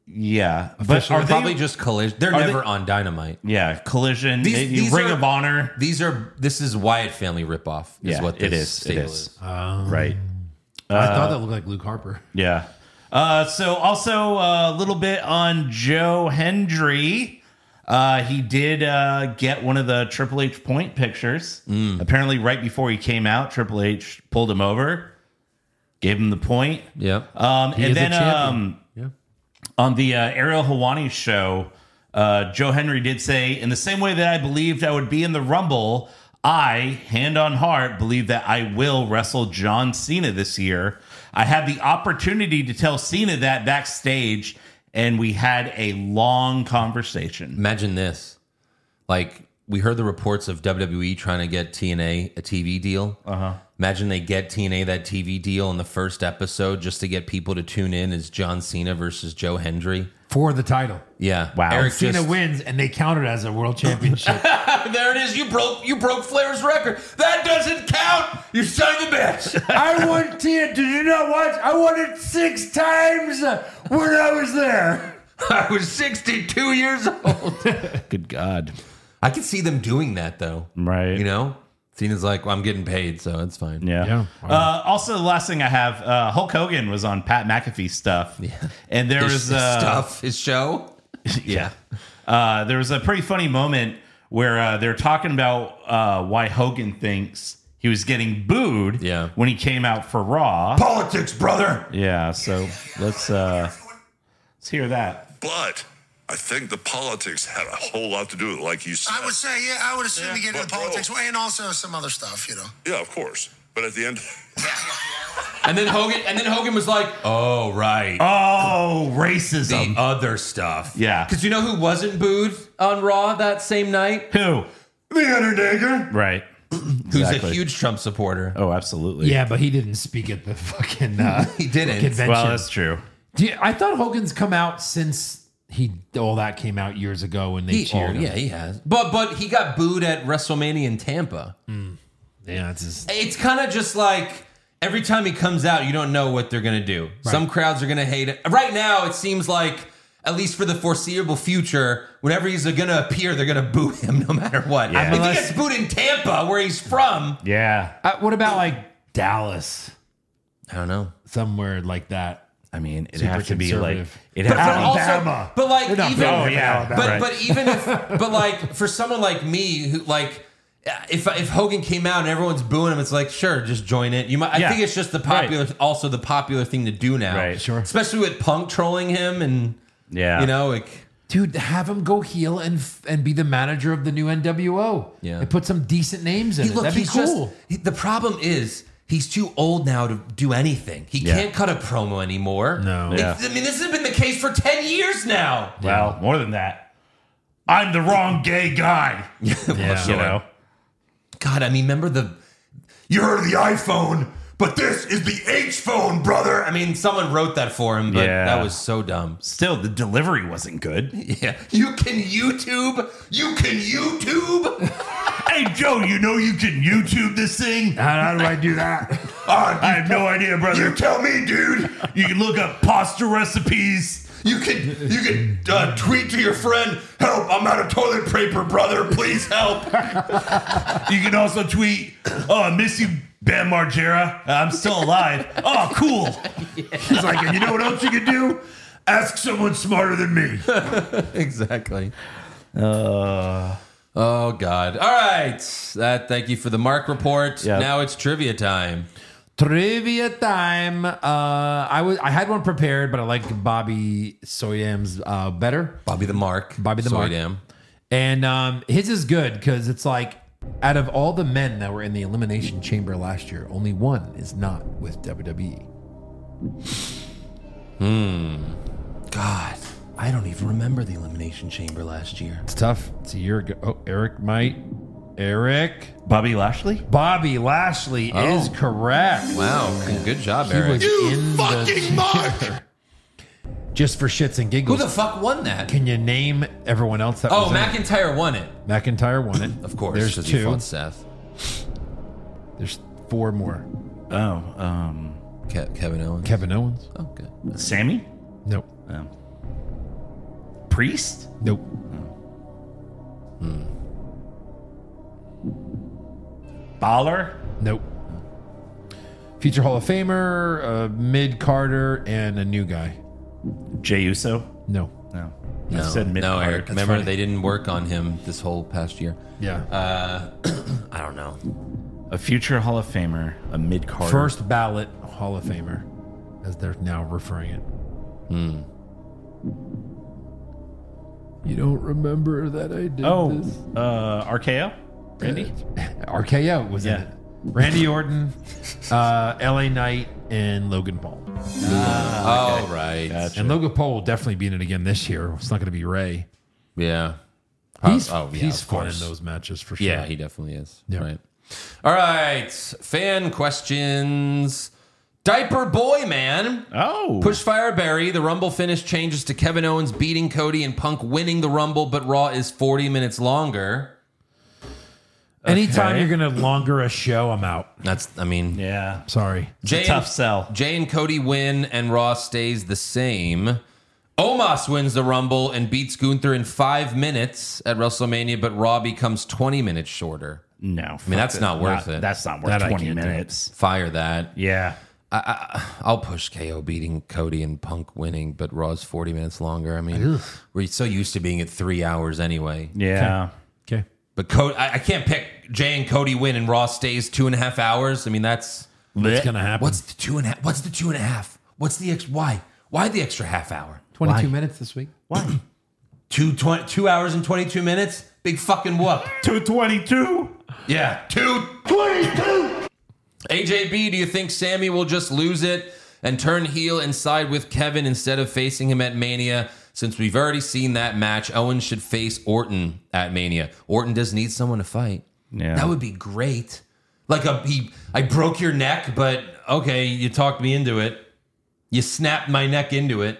S5: Yeah, but are they
S3: Probably just Collision. They're
S5: are
S3: never
S5: they-
S3: on Dynamite.
S5: Yeah, Collision,
S3: These-
S5: eh,
S3: these
S5: Ring
S3: are-
S5: of Honor.
S3: These are this is Wyatt family ripoff. Is
S5: Yeah,
S3: what this
S5: it is. It
S3: stable
S5: is.
S3: is.
S5: Right.
S4: I thought that looked like Luke Harper.
S5: Yeah. Uh, so also a little bit on Joe Hendry. Uh, he did uh, get one of the Triple H point pictures.
S3: Mm.
S5: Apparently, right before he came out, Triple H pulled him over, gave him the point.
S3: Yep.
S5: Um,
S4: He
S5: and
S4: is a
S5: then
S4: champion.
S5: um,
S4: Yeah.
S5: on the uh, Ariel Helwani show, uh, Joe Hendry did say, in the same way that I believed I would be in the Rumble, I, hand on heart, believe that I will wrestle John Cena this year. I had the opportunity to tell Cena that backstage, and we had a long conversation.
S3: Imagine this. Like, we heard the reports of W W E trying to get T N A a T V deal. Uh-huh. Imagine they get T N A that T V deal in the first episode just to get people to tune in as John Cena versus Joe Hendry.
S4: For the title.
S3: Yeah.
S5: Wow.
S3: Eric
S4: Cena
S3: just,
S4: wins, and they count it as a world championship.
S3: there it is. You broke you broke Flair's record. That doesn't count. You son of a bitch.
S4: I won ten. Did you not watch? I won it six times when I was there.
S3: I was sixty-two years old.
S5: Good God.
S3: I could see them doing that though.
S5: Right.
S3: You know? Cena's like, well, I'm getting paid, so it's fine.
S5: Yeah.
S4: Yeah.
S5: Uh, also, the last thing I have, uh, Hulk Hogan was on Pat McAfee stuff. Yeah. And there
S3: His,
S5: was
S3: his
S5: uh,
S3: stuff, his show.
S5: Yeah. Uh, there was a pretty funny moment where uh, they're talking about uh, why Hogan thinks he was getting booed
S3: Yeah.
S5: when he came out for Raw.
S2: Politics, brother.
S5: Yeah, so let's uh, let's hear that.
S10: But I think the politics had a whole lot to do with it, like you said.
S11: I would say, yeah, I would assume
S10: Yeah,
S11: you get into
S10: but bro-
S11: politics and also some other stuff, you know.
S10: Yeah, of course. But at the end,
S3: And then Hogan and then Hogan was like, oh, right.
S5: Oh,
S3: the
S5: racism.
S3: other stuff.
S5: Yeah.
S3: Because you know who wasn't booed on Raw that same night?
S5: Who?
S2: The Undertaker.
S5: Right.
S3: Who's
S5: Exactly.
S3: a huge Trump supporter.
S5: Oh, absolutely.
S4: Yeah, but he didn't speak at the fucking uh,
S3: He didn't.
S4: convention.
S5: Well, that's true.
S4: Do you- I thought Hogan's come out since he all that came out years ago when they
S3: He, oh,
S4: cheered him.
S3: yeah, he has. But but he got booed at WrestleMania in Tampa.
S4: Yeah, it's just,
S3: It's kind of just like every time he comes out, you don't know what they're going to do. Some crowds are going to hate it. Right now, it seems like, at least for the foreseeable future, whenever he's going to appear, they're going to boo him no matter what.
S5: Yeah.
S3: If he
S4: Unless-
S3: gets booed in Tampa, where he's from,
S5: Yeah.
S4: uh, what about like Dallas,
S3: I don't know.
S4: somewhere like that?
S5: I mean, it
S4: Super
S5: has to be like
S4: conservative.
S5: it
S3: But,
S5: has
S3: but
S5: to be
S3: also,
S4: Alabama.
S3: but like
S4: They're not
S3: even,
S4: booing
S5: Oh,
S4: him in
S5: yeah.
S4: Alabama.
S3: but
S5: Right.
S3: but even if, but like for someone like me who like, if if Hogan came out and everyone's booing him, it's like sure, just join it. You might. I
S5: Yeah.
S3: think it's just the popular, also the popular thing to do now.
S5: Right.
S4: Sure.
S3: Especially with Punk trolling him and
S5: Yeah.
S3: you know like.
S4: Dude, have him go heel and f- and be the manager of the new N W O.
S3: Yeah.
S4: and put some decent names in
S3: He,
S4: it.
S3: look,
S4: That'd be
S3: he's
S4: cool.
S3: just he, the problem is he's too old now to do anything. He
S5: Yeah.
S3: can't cut a promo anymore.
S4: No.
S5: Yeah.
S3: It's- I mean, this has been the case for ten years now.
S5: Well, more than that. I'm the wrong gay guy.
S3: Yeah.
S5: You know.
S3: God, I mean, remember the
S2: You heard of the iPhone, but this is the H phone, brother.
S3: I mean, someone wrote that for him, but
S5: Yeah.
S3: that was so dumb.
S5: Still, the delivery wasn't good.
S3: Yeah. You can YouTube? You can YouTube?
S6: Hey, Joe, you know you can YouTube this thing?
S4: How, how do I do that?
S6: Uh, I have no idea, brother.
S2: You tell me, dude.
S6: You can look up pasta recipes.
S2: You can you can uh, tweet to your friend, help, I'm out of toilet paper, brother. Please help.
S6: You can also tweet, oh, I miss you, Bam Margera. I'm still alive. Oh, cool. He's like, and you know what else you can do? Ask someone smarter than me.
S3: Exactly. Uh, oh, God. All right. That. Thank you for the Mark report.
S5: Yeah.
S3: Now it's trivia time.
S4: Trivia time. Uh, I was I had one prepared, but I like Bobby Soyam's uh, better.
S3: Bobby the Mark.
S4: Bobby the
S3: Soy
S4: Mark.
S3: Dam.
S4: And um, his is good because it's like out of all the men that were in the Elimination Chamber last year, only one is not with W W E.
S3: God. I don't even remember the Elimination Chamber last year.
S4: It's tough. It's a year ago. Oh, Eric might. Eric.
S5: Bobby Lashley?
S4: Bobby Lashley
S3: Oh.
S4: is correct.
S3: Wow. Good job,
S4: He
S3: Eric.
S4: was in the just for shits and
S3: Who
S4: giggles.
S3: the fuck won that?
S4: Can you name everyone else that
S3: Oh,
S4: was in it?
S3: McIntyre won it.
S4: McIntyre won it.
S3: Of course.
S4: There's
S3: 'cause he
S4: two.
S3: fought Seth.
S4: There's four more.
S5: Oh, um,
S3: Ke- Kevin Owens.
S4: Kevin Owens.
S3: Oh, good.
S5: Sammy?
S4: Nope.
S5: Oh. Priest?
S4: Nope.
S3: Hmm.
S5: Balor?
S4: Nope. Future Hall of Famer, a mid Carter, and a new guy.
S5: Jey Uso?
S4: No.
S5: No.
S3: No,
S5: You said
S3: no,
S5: mid-card.
S3: Eric.
S5: That's
S3: Remember,
S5: funny.
S3: they didn't work on him this whole past year.
S4: Yeah.
S3: Uh, I don't know.
S5: A future Hall of Famer, a mid card.
S4: First ballot Hall of Famer, as they're now referring it.
S3: Hmm.
S4: You don't remember that I did
S5: Oh,
S4: this?
S5: uh, R K O? Randy?
S4: R K O was in
S5: Yeah.
S4: it. Randy Orton, uh, L A Knight, and Logan Paul.
S3: Oh, right.
S5: Gotcha.
S4: And Logan Paul will definitely be in it again this year. It's not going to be Ray.
S3: Yeah.
S4: He's,
S3: oh, yeah,
S4: he's
S3: of
S4: fun in
S3: course.
S4: those matches for sure.
S3: Yeah, he definitely is.
S4: Yeah.
S3: Right. All right. Fan questions. Diaper Boy Man.
S5: Oh.
S3: Pushfire Barry. The Rumble finish changes to Kevin Owens beating Cody and Punk winning the Rumble, but Raw is forty minutes longer.
S4: Anytime
S5: Okay.
S4: you're going to longer a show, I'm out.
S3: That's, I mean,
S5: Yeah.
S4: Sorry.
S5: It's a tough sell.
S3: Jay and Cody win, and Raw stays the same. Omos wins the Rumble and beats Gunther in five minutes at WrestleMania, but Raw becomes twenty minutes shorter.
S5: No.
S3: I mean, that's not worth it.
S5: That's not worth
S4: That I
S5: twenty
S4: can't do.
S5: minutes.
S3: Fire that.
S5: Yeah.
S3: I, I, I'll push K O beating Cody and Punk winning, but Raw's forty minutes longer. I mean, we're so used to being at three hours anyway.
S5: Yeah.
S4: Okay.
S3: But Cody, I, I can't pick Jay and Cody win and Raw stays two and a half hours. I mean, that's
S4: What's going to happen?
S3: what's the two and a half? What's the two and a half? What's the ex? Why? Why the extra half hour?
S4: twenty-two minutes this week?
S5: Why?
S3: Two, twenty, two hours and twenty-two minutes? Big fucking whoop.
S5: two twenty-two?
S3: Yeah, two twenty-two. A J B, do you think Sammy will just lose it and turn heel and side with Kevin instead of facing him at Mania? Since we've already seen that match, Owens should face Orton at Mania. Orton does need someone to fight.
S5: Yeah.
S3: That would be great. Like a he, I broke your neck, but okay, you talked me into it. You snapped my neck into it.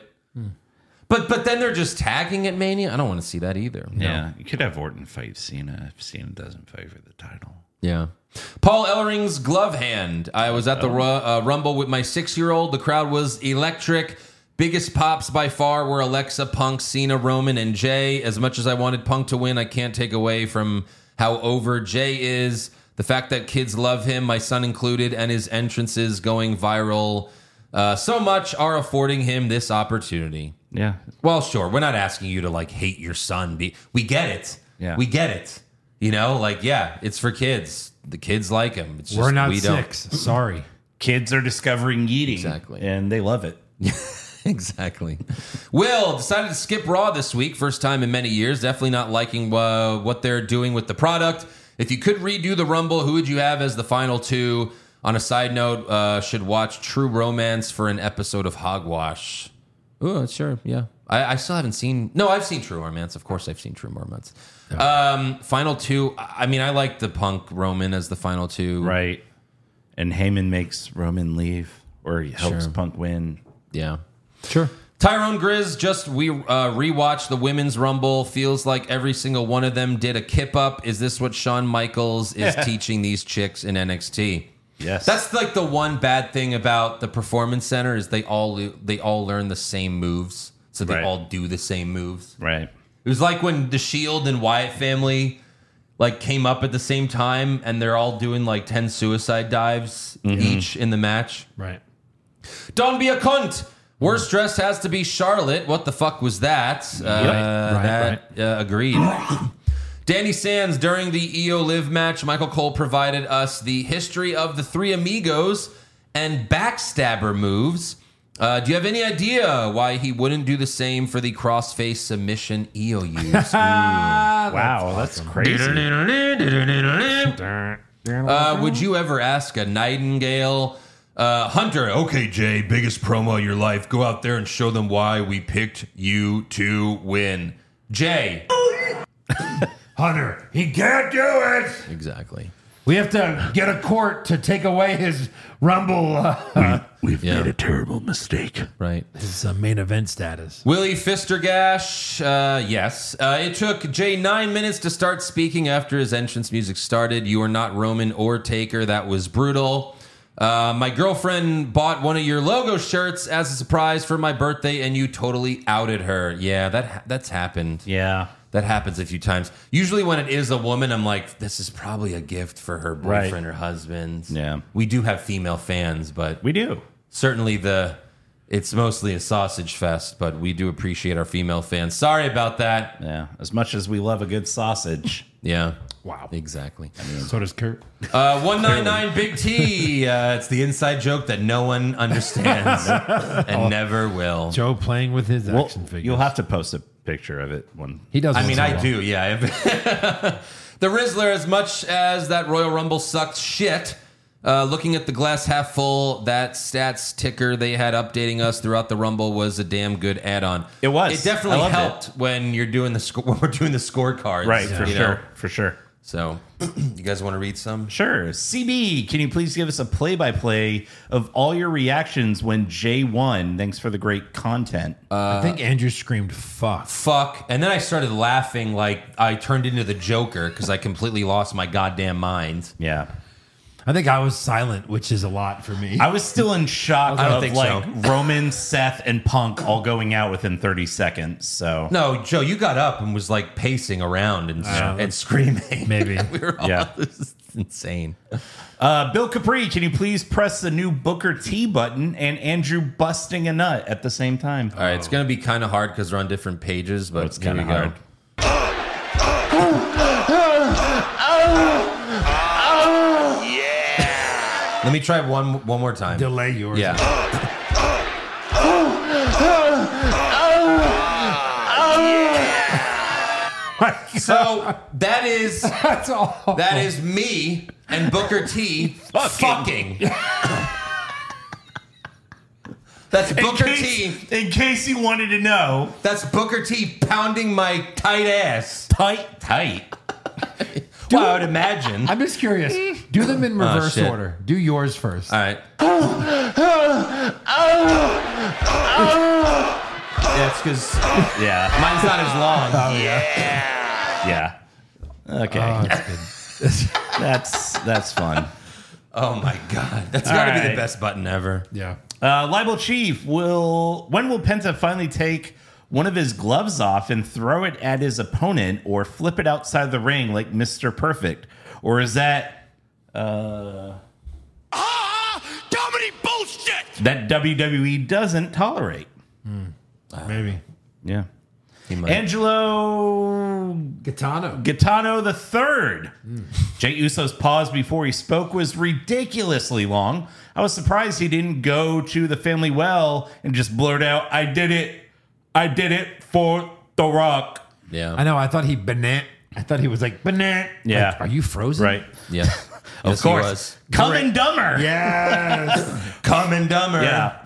S3: But but then they're just tagging at Mania. I don't want to see that either.
S5: Yeah. You could have Orton fight Cena if Cena doesn't fight for the title.
S3: Yeah. Paul Ellering's glove hand. I was at the ru- uh, Rumble with my six-year-old. The crowd was electric. Biggest pops by far were Alexa, Punk, Cena, Roman, and Jay. As much as I wanted Punk to win, I can't take away from how over Jay is. The fact that kids love him, my son included, and his entrances going viral uh, so much are affording him this opportunity.
S5: Yeah.
S3: Well, sure. We're not asking you to like hate your son. Be- We get it.
S5: Yeah.
S3: We get it. You know, like, yeah, it's for kids. The kids like him. It's just,
S4: We're not
S3: we
S4: six. Sorry.
S5: Kids are discovering eating.
S3: Exactly.
S5: And they love it.
S3: Exactly. Will decided to skip Raw this week. First time in many years. Definitely not liking uh, what they're doing with the product. If you could redo the Rumble, who would you have as the final two? On a side note, uh, should watch True Romance for an episode of Hogwash. Oh, sure. Yeah. I, I still haven't seen. No, I've seen True Romance. Of course, I've seen True Romance. Um, final two. I mean, I like the Punk Roman as the final two.
S5: Right. And Heyman makes Roman leave, or he helps
S3: Sure.
S5: Punk win.
S3: Yeah.
S4: Sure.
S3: Tyrone Grizz just we uh, rewatched the Women's Rumble. Feels like every single one of them did a kip up. Is this what Shawn Michaels is teaching these chicks in N X T?
S5: Yes.
S3: That's like the one bad thing about the Performance Center is they all they all learn the same moves, so they
S5: Right.
S3: all do the same moves.
S5: right.
S3: It was like when the Shield and Wyatt family like came up at the same time, and they're all doing like ten suicide dives each in the match.
S4: Right.
S3: Don't be a cunt. Worst dressed has to be Charlotte. What the fuck was that? Uh,
S4: right,
S3: that uh, agreed. Danny Sands, during the E O Live match, Michael Cole provided us the history of the Three Amigos and backstabber moves. Uh, do you have any idea why he wouldn't do the same for the crossface submission E O Us?
S5: Wow, that's crazy.
S3: uh, would you ever ask a Nightingale? Uh, Hunter, okay, Jay, biggest promo of your life. Go out there and show them why we picked you to win. Jay.
S4: Hunter, he can't do it.
S3: Exactly.
S4: We have to get a court to take away his Rumble, uh,
S6: We've
S3: Yeah.
S6: made a terrible mistake.
S3: Right.
S4: his uh, main event status.
S3: Willie Fistergash, uh, yes. Uh, it took Jay nine minutes to start speaking after his entrance music started. You are not Roman or Taker. That was brutal. Uh, my girlfriend bought one of your logo shirts as a surprise for my birthday, and you totally outed her. Yeah, that that's happened.
S5: Yeah.
S3: That happens a few times. Usually when it is a woman, I'm like, this is probably a gift for her boyfriend
S5: Right.
S3: or husband.
S5: Yeah.
S3: We do have female fans, but
S5: We do.
S3: certainly the it's mostly a sausage fest, but we do appreciate our female fans. Sorry about that.
S5: Yeah. As much as we love a good sausage.
S3: Yeah.
S4: Wow.
S3: Exactly.
S4: So does Kurt.
S3: Uh, one ninety-nine Big T. Uh, it's the inside joke that no one understands and never will.
S4: Joe playing with his
S5: Well,
S4: action figure.
S5: you'll have to post a picture of it when
S4: He does.
S3: I
S4: once
S3: mean,
S4: in a
S3: I
S4: while.
S3: do, yeah. The Rizzler, as much as that Royal Rumble sucked shit, uh, looking at the glass half full, that stats ticker they had updating us throughout the Rumble was a damn good add-on.
S5: It was.
S3: It definitely
S5: I loved
S3: helped when you're doing the sco- when we're doing the scorecards,
S5: Right, for
S3: you
S5: sure.
S3: know?
S5: For sure.
S3: So, you guys want to read some?
S5: Sure. C B, can you please give us a play-by-play of all your reactions when Jay won? Thanks for the great content.
S4: I think Andrew screamed "fuck."
S3: Fuck. And then I started laughing like I turned into the Joker because I completely lost my goddamn mind.
S5: Yeah.
S4: I think I was silent, which is a lot for me.
S5: I was still in shock
S3: I don't
S5: of
S3: think
S5: like
S3: so.
S5: Roman, Seth, and Punk all going out within thirty seconds. So
S3: No, Joe, you got up and was like pacing around and,
S4: Uh,
S3: and screaming.
S4: maybe.
S3: we were all,
S5: Yeah.
S3: this is insane.
S5: Uh, Bill Capri, can you please press the new Booker T button and Andrew busting a nut at the same time?
S3: All right, it's going to be kind of hard because we're on different pages, but
S5: it's
S3: here
S5: kinda
S3: we go.
S5: hard.
S3: Let me try one one more time.
S4: Delay yours.
S3: Yeah. So that is
S4: That's all.
S3: that is me and Booker T fucking. That's Booker
S5: in
S3: T.
S5: case, in case you wanted to know,
S3: That's Booker T pounding my tight ass.
S5: tight, tight.
S3: Well, I would imagine.
S4: I'm just curious. Do them in reverse
S3: shit.
S4: order. Do yours first.
S3: All right. That's because
S5: Yeah,
S3: mine's not as long.
S5: yeah. Okay,
S4: Oh, that's good.
S5: that's that's fun.
S3: Oh my god, that's got to be
S5: right.
S3: the best button ever.
S4: Yeah.
S5: Uh, Libel Chief, will when will Penta finally take one of his gloves off and throw it at his opponent, or flip it outside the ring like Mister Perfect, or is that uh,
S7: Ah, Dominic bullshit!
S5: that W W E doesn't tolerate?
S4: Maybe.
S5: Yeah.
S3: He might.
S5: Angelo
S4: Gaetano.
S5: Gaetano the third. Jay Uso's pause before he spoke was ridiculously long. I was surprised he didn't go to the family well and just blurt out, "I did it, I did it for The Rock."
S3: Yeah.
S4: I know. I thought he banana. I thought he was like banana.
S5: Yeah.
S4: Like, are you frozen?
S5: Right.
S3: Yeah.
S5: Of
S3: Yes, he
S5: course.
S3: was.
S5: Come and Dumber.
S4: Yes.
S3: Come and Dumber.
S5: Yeah.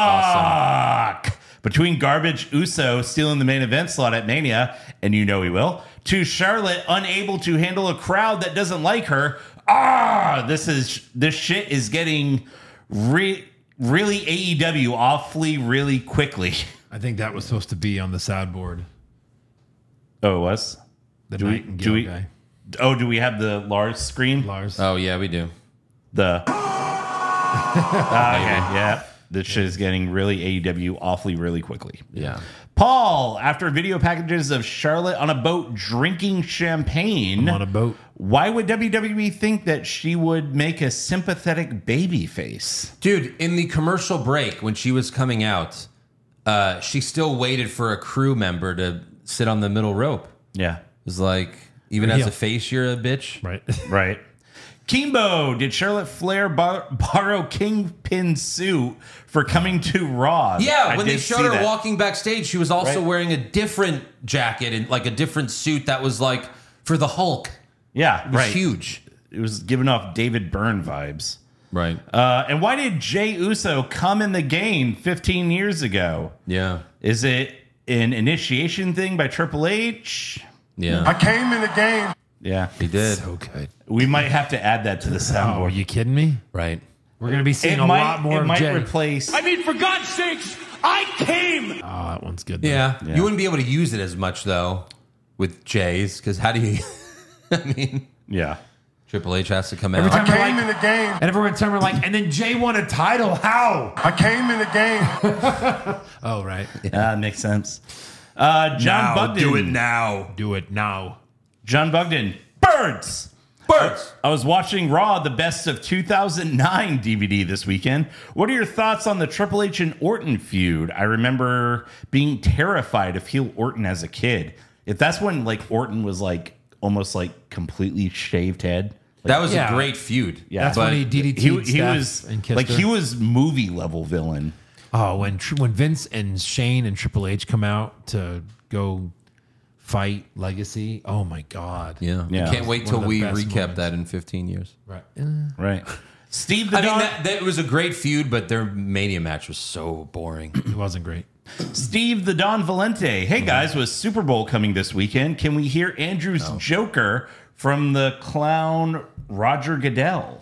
S5: Fuck. Between Garbage Uso stealing the main event slot at Mania, and you know he will, to Charlotte unable to handle a crowd that doesn't like her. Ah, this is this shit is getting re, really A E W awfully really quickly.
S4: I think that was supposed to be on the soundboard.
S5: Oh, it was?
S4: The
S5: Do we-
S4: Nightingale
S5: do we-
S4: guy.
S5: Oh, do we have the Lars scream?
S4: Lars.
S3: Oh yeah, we do.
S5: The Ah, okay, yeah. This shit is getting really A E W awfully really quickly.
S3: Yeah.
S5: Paul, after video packages of Charlotte on a boat drinking champagne,
S4: I'm on a boat.
S5: why would W W E think that she would make a sympathetic baby face?
S3: Dude, in the commercial break when she was coming out, uh, she still waited for a crew member to sit on the middle rope.
S5: Yeah.
S3: It was like, even as a face, you're a bitch.
S4: Right.
S5: Right. Kimbo, did Charlotte Flair bar- borrow Kingpin's suit for coming to Raw?
S3: Yeah,
S5: I
S3: when they
S5: did
S3: showed
S5: see
S3: her
S5: that.
S3: walking backstage, she was also
S5: Right.
S3: wearing a different jacket and like a different suit that was like for the Hulk.
S5: Yeah,
S3: It was
S5: right.
S3: huge.
S5: It was giving off David Byrne vibes.
S3: Right.
S5: Uh, and why did Jay Uso come in the game fifteen years ago?
S3: Yeah.
S5: Is it an initiation thing by Triple H?
S3: Yeah.
S11: I came in the game.
S5: Yeah,
S3: He did.
S4: So good.
S5: we might have to add that to the
S4: Oh,
S5: soundboard.
S4: are you kidding me?
S3: Right.
S4: We're going to be seeing
S5: it
S4: a
S5: might,
S4: lot more
S5: it
S4: of
S5: might
S4: Jay.
S5: replace.
S1: I mean, for God's sakes, I came.
S4: Oh, that one's good.
S3: Yeah.
S5: Yeah.
S3: You wouldn't be able to use it as much though with Jay's because how do you? I mean,
S5: Yeah,
S3: Triple H has to come
S4: Every
S3: out.
S4: time
S11: I
S4: we're
S11: came
S4: like,
S11: in the game.
S4: and every time we're like, and then Jay won a title. How?
S11: I came in the game.
S4: Oh, right.
S5: Uh, makes sense. Uh, John
S6: Now,
S5: Bugden.
S6: do it now.
S4: Do it now.
S5: John Bugden. Birds.
S3: Birds.
S5: I was watching Raw, the best of two thousand nine D V D this weekend. What are your thoughts on the Triple H and Orton feud? I remember being terrified of heel Orton as a kid. If that's when like Orton was like almost like completely shaved head. Like,
S3: That was
S4: Yeah.
S3: a great feud.
S5: Yeah.
S4: That's
S3: but
S4: when he D D T'd
S5: he, he
S4: Steph
S5: was
S4: and kissed
S5: like
S4: her.
S5: he was movie level villain.
S4: Oh, when Tr- when Vince and Shane and Triple H come out to go fight Legacy. Oh my God.
S3: Yeah.
S5: Yeah.
S3: Can't wait
S4: One
S3: till
S4: of the
S3: we
S4: best
S3: recap
S4: moments.
S3: that in fifteen years.
S4: Right.
S5: Right. Steve the
S3: I mean,
S5: Don.
S3: that, that was a great feud, but their Mania match was so boring.
S4: It wasn't great.
S5: Steve the Don Valente. Hey guys, with Super Bowl coming this weekend, can we hear Andrew's Joker from the clown Roger Goodell?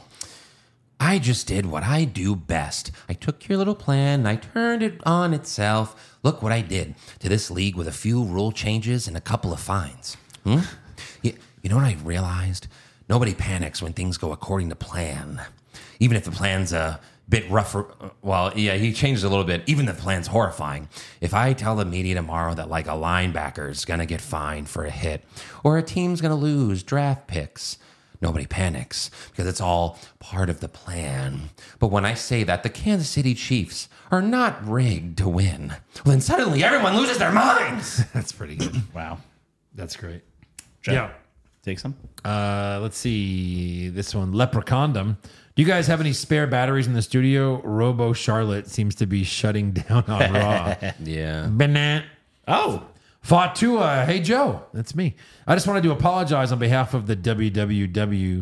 S3: I just did what I do best. I took your little plan and I turned it on itself. Look what I did to this league with a few rule changes and a couple of fines. Hmm? You, you know what I realized? Nobody panics when things go according to plan. Even if the plan's a bit rougher. Well, yeah, he changed a little bit. Even if the plan's horrifying. If I tell the media tomorrow that like a linebacker's going to get fined for a hit or a team's going to lose draft picks, nobody panics because it's all part of the plan. But when I say that the Kansas City Chiefs are not rigged to win, well, then suddenly everyone loses their minds.
S4: That's pretty good.
S5: Wow.
S4: That's great.
S5: Jeff,
S4: Yeah.
S5: Take some.
S4: Uh, let's see this one. Leprechondom. Do you guys have any spare batteries in the studio? Robo Charlotte seems to be shutting down on Raw.
S3: Yeah.
S4: Banana.
S5: Oh.
S4: Fatua. Hey, Joe. That's me. I just wanted to apologize on behalf of the W W W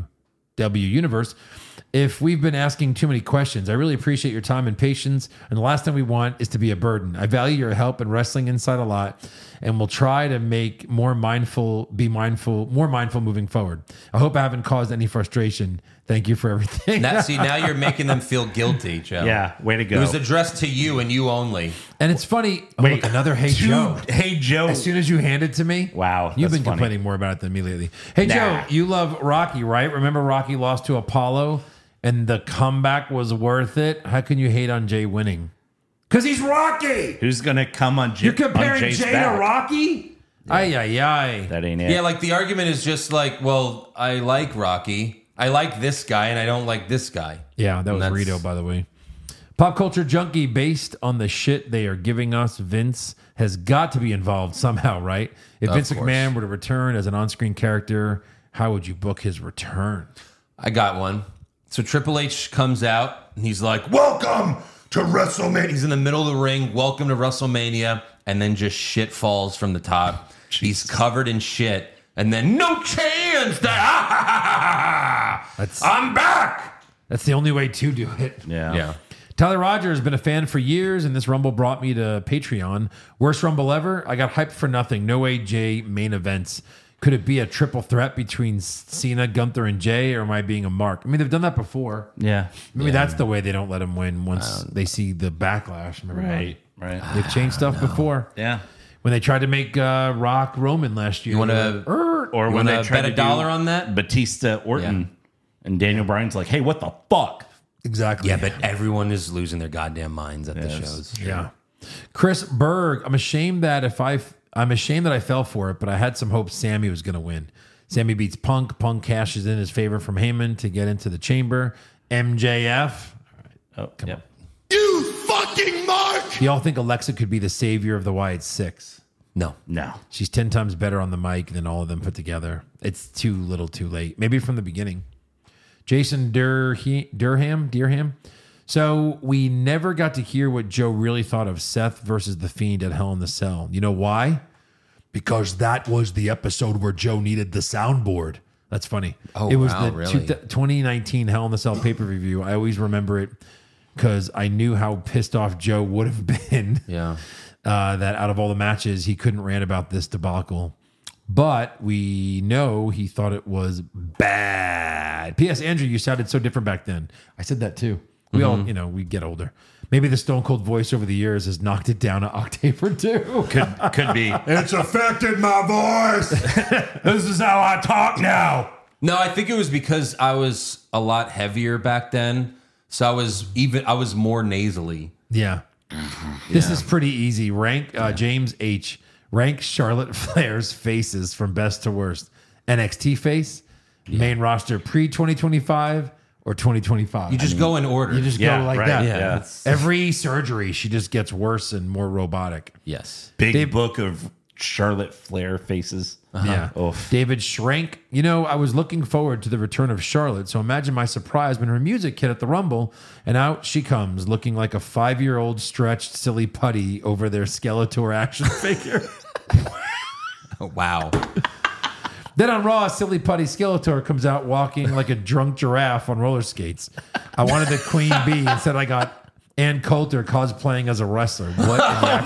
S4: W universe if we've been asking too many questions. I really appreciate your time and patience. And the last thing we want is to be a burden. I value your help in Wrestling Insight a lot and will try to make more mindful, be mindful, more mindful moving forward. I hope I haven't caused any frustration. Thank you for everything.
S3: Now, see, now you're making them feel guilty, Joe.
S5: Yeah, way to go.
S3: It was addressed to you and you only.
S4: And it's funny. Oh,
S5: Wait,
S4: look, another Hey
S5: two-
S4: Joe.
S5: Hey Joe.
S4: As soon as you hand it to me,
S5: Wow,
S4: you've
S5: that's
S4: been
S5: funny.
S4: complaining more about it than me lately. Hey
S5: Nah.
S4: Joe, you love Rocky, right? Remember Rocky lost to Apollo, and the comeback was worth it. How can you hate on Jay winning? Because he's Rocky.
S5: Who's gonna come on? J-
S4: You're comparing
S5: on Jay's
S4: Jay
S5: back?
S4: to Rocky. Ay ay ay.
S5: That ain't it.
S3: Yeah, like the argument is just like, well, I like Rocky. I like this guy and I don't like this guy.
S4: Yeah, that
S3: And
S4: was
S3: that's-
S4: Rito, by the way. Pop culture junkie, based on the shit they are giving us, Vince has got to be involved somehow, right? If
S3: Of
S4: Vince
S3: course.
S4: McMahon were to return as an on-screen character, how would you book his return?
S3: I got one. So Triple H comes out and he's like,
S6: Welcome to WrestleMania.
S3: he's in the middle of the ring, welcome to WrestleMania, and then just shit falls from the top. He's covered in shit, and then no chance that
S4: That's
S3: I'm back.
S4: that's the only way to do it.
S5: Yeah.
S3: Yeah.
S4: Tyler Rogers has been a fan for years, and this Rumble brought me to Patreon. Worst Rumble ever. I got hyped for nothing. No A J main events. Could it be a triple threat between Cena, Gunther, and Jay, or am I being a mark? I mean, they've done that before.
S5: Yeah.
S4: Maybe that's the way they don't let him win once they see the backlash. Remember that?
S5: Right. Right.
S4: They've changed stuff before.
S5: Yeah.
S4: When they tried to make uh, Rock Roman last year.
S3: You want
S4: they
S3: to
S4: were,
S5: Or
S3: You
S5: when
S3: wanna
S5: they tried
S3: bet
S5: to
S3: a dollar
S5: do
S3: on that?
S5: Batista Orton, and Daniel Bryan's like, "Hey, what the fuck?"
S4: Exactly.
S3: Yeah, but everyone is losing their goddamn minds at the
S5: Yes.
S3: shows.
S4: Yeah. Chris Berg, I'm ashamed that if I I'm ashamed that I fell for it, but I had some hope Sammy was going to win. Sammy beats Punk. Punk cashes in his favor from Heyman to get into the chamber. M J F.
S5: Oh,
S4: Come
S5: yep.
S6: You fucking mark!
S4: Do y'all think Alexa could be the savior of the Wyatt Six?
S3: No.
S5: No.
S4: She's ten times better on the mic than all of them put together. It's too little too late. Maybe from the beginning. Jason Durhe- Durham, Durham. So we never got to hear what Joe really thought of Seth versus The Fiend at Hell in the Cell. You know why? Because that was the episode where Joe needed the soundboard. That's funny.
S3: Oh,
S4: it was
S3: wow,
S4: the
S3: really?
S4: two- twenty nineteen Hell in the Cell pay-per-view. I always remember it because I knew how pissed off Joe would have been.
S3: Yeah.
S4: Uh, that out of all the matches, he couldn't rant about this debacle. But we know he thought it was bad. P S. Andrew, you sounded so different back then. I said that too. We all, you know, we get older. Maybe the Stone Cold voice over the years has knocked it down an octave or two.
S5: Could could be.
S6: It's affected my voice.
S5: This is how I talk now.
S3: No, I think it was because I was a lot heavier back then. So I was even I was more nasally.
S4: Yeah. This is pretty easy. Rank uh, James H. Rank Charlotte Flair's faces from best to worst. N X T face, main roster pre twenty twenty-five or twenty twenty-five.
S3: You just go in order.
S4: You just
S5: Yeah,
S4: go like
S5: right,
S4: that.
S5: yeah.
S3: Yeah.
S4: Every surgery, she just gets worse and more robotic.
S3: Yes.
S5: Big
S4: Dave-
S5: book of Charlotte Flair faces.
S4: Yeah.
S5: Oof.
S4: David Schrank. You know, I was looking forward to the return of Charlotte, so imagine my surprise when her music hit at the Rumble, and out she comes looking like a five-year-old stretched silly putty over their Skeletor action figure.
S3: Oh, wow.
S4: Then on Raw, silly putty Skeletor comes out walking like a drunk giraffe on roller skates. I wanted the Queen Bee. Instead, I got Ann Coulter cosplaying as a wrestler. What? Oh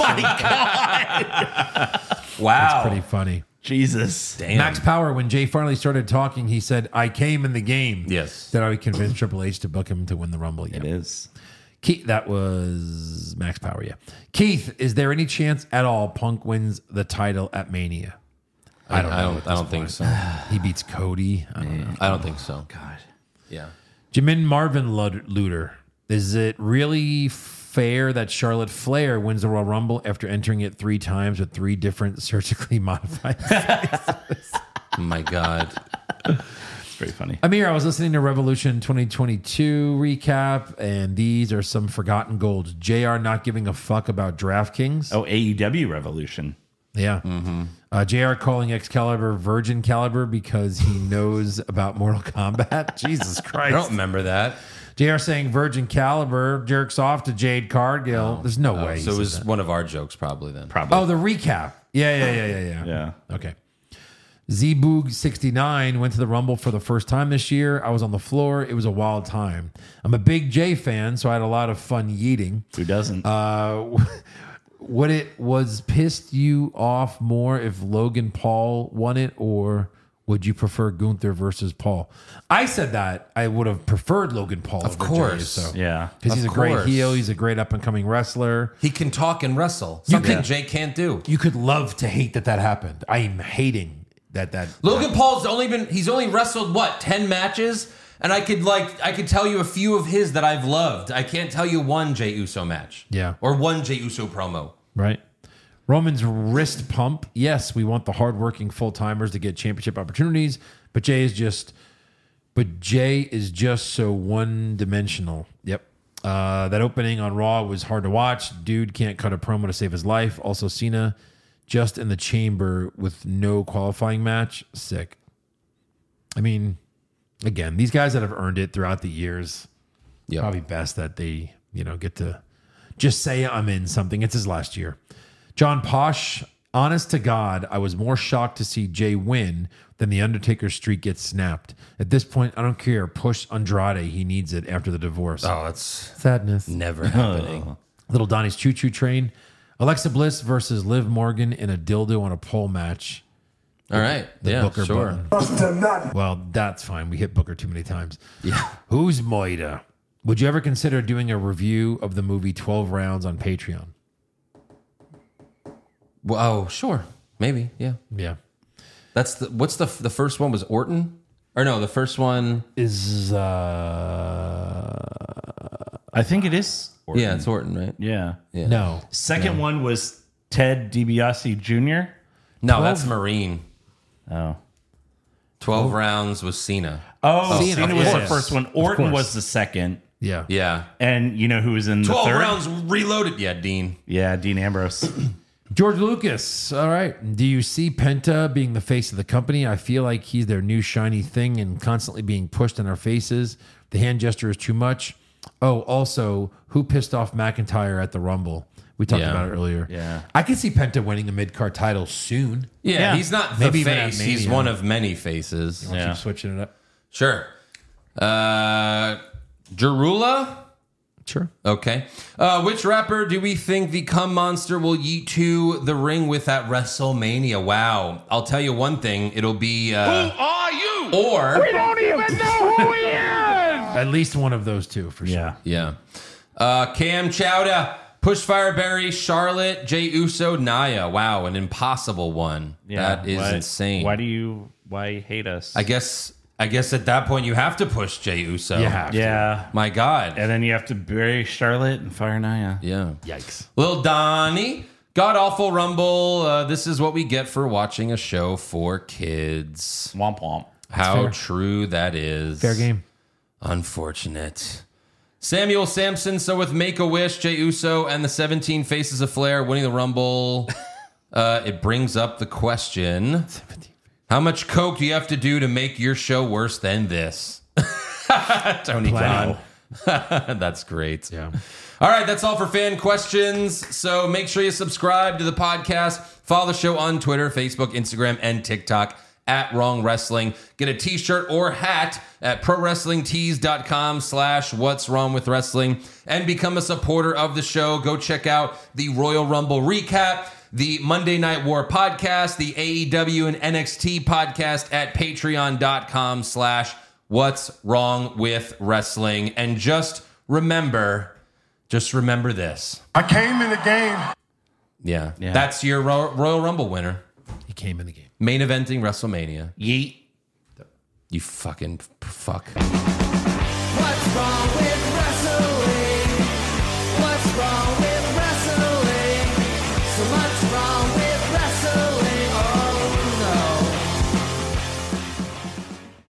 S4: my
S5: God.
S3: Wow.
S4: Pretty funny.
S5: Jesus.
S3: Damn.
S4: Max Power, when Jay finally started talking, he said, I came in the game.
S3: Yes.
S4: That I would convince Triple H to book him to win the Rumble. Yeah.
S5: It is.
S4: Keith, that was Max Power, yeah. Keith, is there any chance at all Punk wins the title at Mania?
S3: I don't. I don't. I don't think so.
S4: He beats Cody. I don't know.
S3: I don't think so.
S5: God.
S3: Yeah.
S4: Jamin Marvin Luder. Is it really fair that Charlotte Flair wins the Royal Rumble after entering it three times with three different surgically modified faces?
S3: Oh my God.
S5: It's very funny.
S4: Amir, I was listening to Revolution twenty twenty-two recap, and these are some forgotten golds. J R not giving a fuck about DraftKings.
S5: Oh, A E W Revolution.
S4: Yeah.
S3: Mm-hmm.
S4: Uh, J R calling Excalibur Virgin Caliber because he knows about Mortal Kombat. Jesus Christ.
S3: I don't remember that.
S4: J R saying Virgin Caliber jerks off to Jade Cargill. There's no
S3: Oh,
S4: way. he
S3: so it
S4: said
S3: was
S4: that.
S3: one of our jokes, probably then.
S5: Probably.
S4: Oh, the recap. Yeah, yeah, yeah, yeah, yeah.
S5: Yeah.
S4: Okay. Z-Boog sixty-nine went to the Rumble for the first time this year. I was on the floor. It was a wild time. I'm a big Jay fan, so I had a lot of fun yeeting.
S5: Who doesn't?
S4: Uh, would it was pissed you off more if Logan Paul won it, or would you prefer Gunther versus Paul? I said that I would have preferred Logan Paul.
S3: Of
S4: over
S3: course.
S4: Jay, so.
S5: Yeah.
S4: Because he's
S3: Of
S4: a great
S3: course.
S4: heel. He's a great up and coming wrestler.
S3: He can talk and wrestle.
S4: You
S3: Something
S4: can-
S3: Jay can't do.
S4: You could love to hate that that happened. I am hating that that
S3: Logan Paul's only been he's only wrestled what ten matches, and I could like I could tell you a few of his that I've loved. I can't tell you one Jey Uso match.
S4: Yeah.
S3: Or one Jey Uso promo.
S4: Right. Roman's wrist pump. Yes, we want the hardworking full timers to get championship opportunities, but Jay is just, but Jay is just so one dimensional. Yep. Uh, that opening on Raw was hard to watch. Dude can't cut a promo to save his life. Also, Cena just in the chamber with no qualifying match. Sick. I mean, again, these guys that have earned it throughout the years,
S3: Yep.
S4: probably best that they, you know, get to just say I'm in something. It's his last year. John Posh, honest to God, I was more shocked to see Jay win than the Undertaker streak get snapped. At this point, I don't care. Push Andrade. He needs it after the divorce.
S3: Oh, that's
S4: Sadness.
S3: never happening.
S4: Little Donnie's Choo Choo Train. Alexa Bliss versus Liv Morgan in a dildo on a pole match.
S3: All right.
S4: The
S3: Yeah,
S4: Booker
S3: sure.
S4: button. Well, that's fine. We hit Booker too many times.
S3: Yeah.
S4: Who's Moida? Would you ever consider doing a review of the movie twelve Rounds on Patreon?
S3: Well, oh, sure. Maybe. Yeah.
S4: Yeah.
S3: That's the what's the the first one was Orton? Or no, the first one
S4: Is uh
S5: I think it is. Orton.
S3: Yeah, it's Orton, right?
S5: Yeah.
S3: Yeah.
S4: no.
S5: Second one was Ted DiBiase Junior
S3: No, that's Marine.
S5: Oh.
S3: twelve rounds was Cena.
S5: Oh,
S4: Cena,
S5: Cena
S4: of
S5: was the
S4: course.
S5: first one.
S4: Of
S5: Orton
S4: course.
S5: was the second.
S4: Yeah.
S3: Yeah.
S5: And you know who was in the
S3: twelve
S5: third?
S3: rounds reloaded. Yeah, Dean.
S5: Yeah, Dean Ambrose.
S4: George Lucas. All right. Do you see Penta being the face of the company? I feel like he's their new shiny thing and constantly being pushed in our faces. The hand gesture is too much. Oh, also, who pissed off McIntyre at the Rumble? We talked
S3: Yeah.
S4: about it earlier.
S5: Yeah.
S4: I can see Penta winning the mid card title soon.
S3: Yeah,
S5: Yeah.
S3: he's not the
S4: Maybe even at
S3: face. He's
S4: Mania.
S3: one of many faces.
S4: I'll
S5: Yeah.
S4: keep switching it up.
S3: Sure. Uh, Jarula?
S4: Sure.
S3: Okay. Uh, which rapper do we think the cum monster will yeet to the ring with at WrestleMania? Wow. I'll tell you one thing. It'll be. Uh,
S1: Who are you?
S3: or.
S1: We don't even know who he is.
S4: At least one of those two for sure.
S5: Yeah.
S3: Yeah. Uh, Cam Chowda, Push Fireberry, Charlotte, Jey Uso, Naya. Wow, an impossible one.
S5: Yeah.
S3: That is
S5: Why-
S3: insane.
S5: Why do you why hate us?
S3: I guess I guess at that point you have to push Jey Uso.
S4: You have to.
S5: Yeah.
S3: My God.
S5: And then you have to bury Charlotte and fire Nia.
S3: Yeah.
S4: Yikes.
S3: Lil Donnie, God Awful Rumble. Uh, this is what we get for watching a show for kids.
S5: Womp womp.
S3: How
S4: fair.
S3: true that is.
S4: Fair game.
S3: Unfortunate. Samuel Sampson. So with Make a Wish, Jey Uso, and the seventeen Faces of Flair winning the Rumble, uh, it brings up the question: how much coke do you have to do to make your show worse than this? Tony Khan. That's great.
S4: Yeah.
S3: All right, that's all for fan questions. So make sure you subscribe to the podcast. Follow the show on Twitter, Facebook, Instagram, and TikTok at Wrong Wrestling. Get a t-shirt or hat at prowrestlingtees.com slash what's wrong with wrestling and become a supporter of the show. Go check out the Royal Rumble recap, the Monday Night War podcast, the A E W and N X T podcast at patreon.com slash what's wrong with wrestling. And just remember, just remember this.
S11: I came in the game.
S3: Yeah,
S5: Yeah.
S3: that's your Ro- Royal Rumble winner.
S4: He came in the game.
S3: Main eventing WrestleMania.
S5: Yeet.
S3: You fucking fuck.
S9: What's wrong with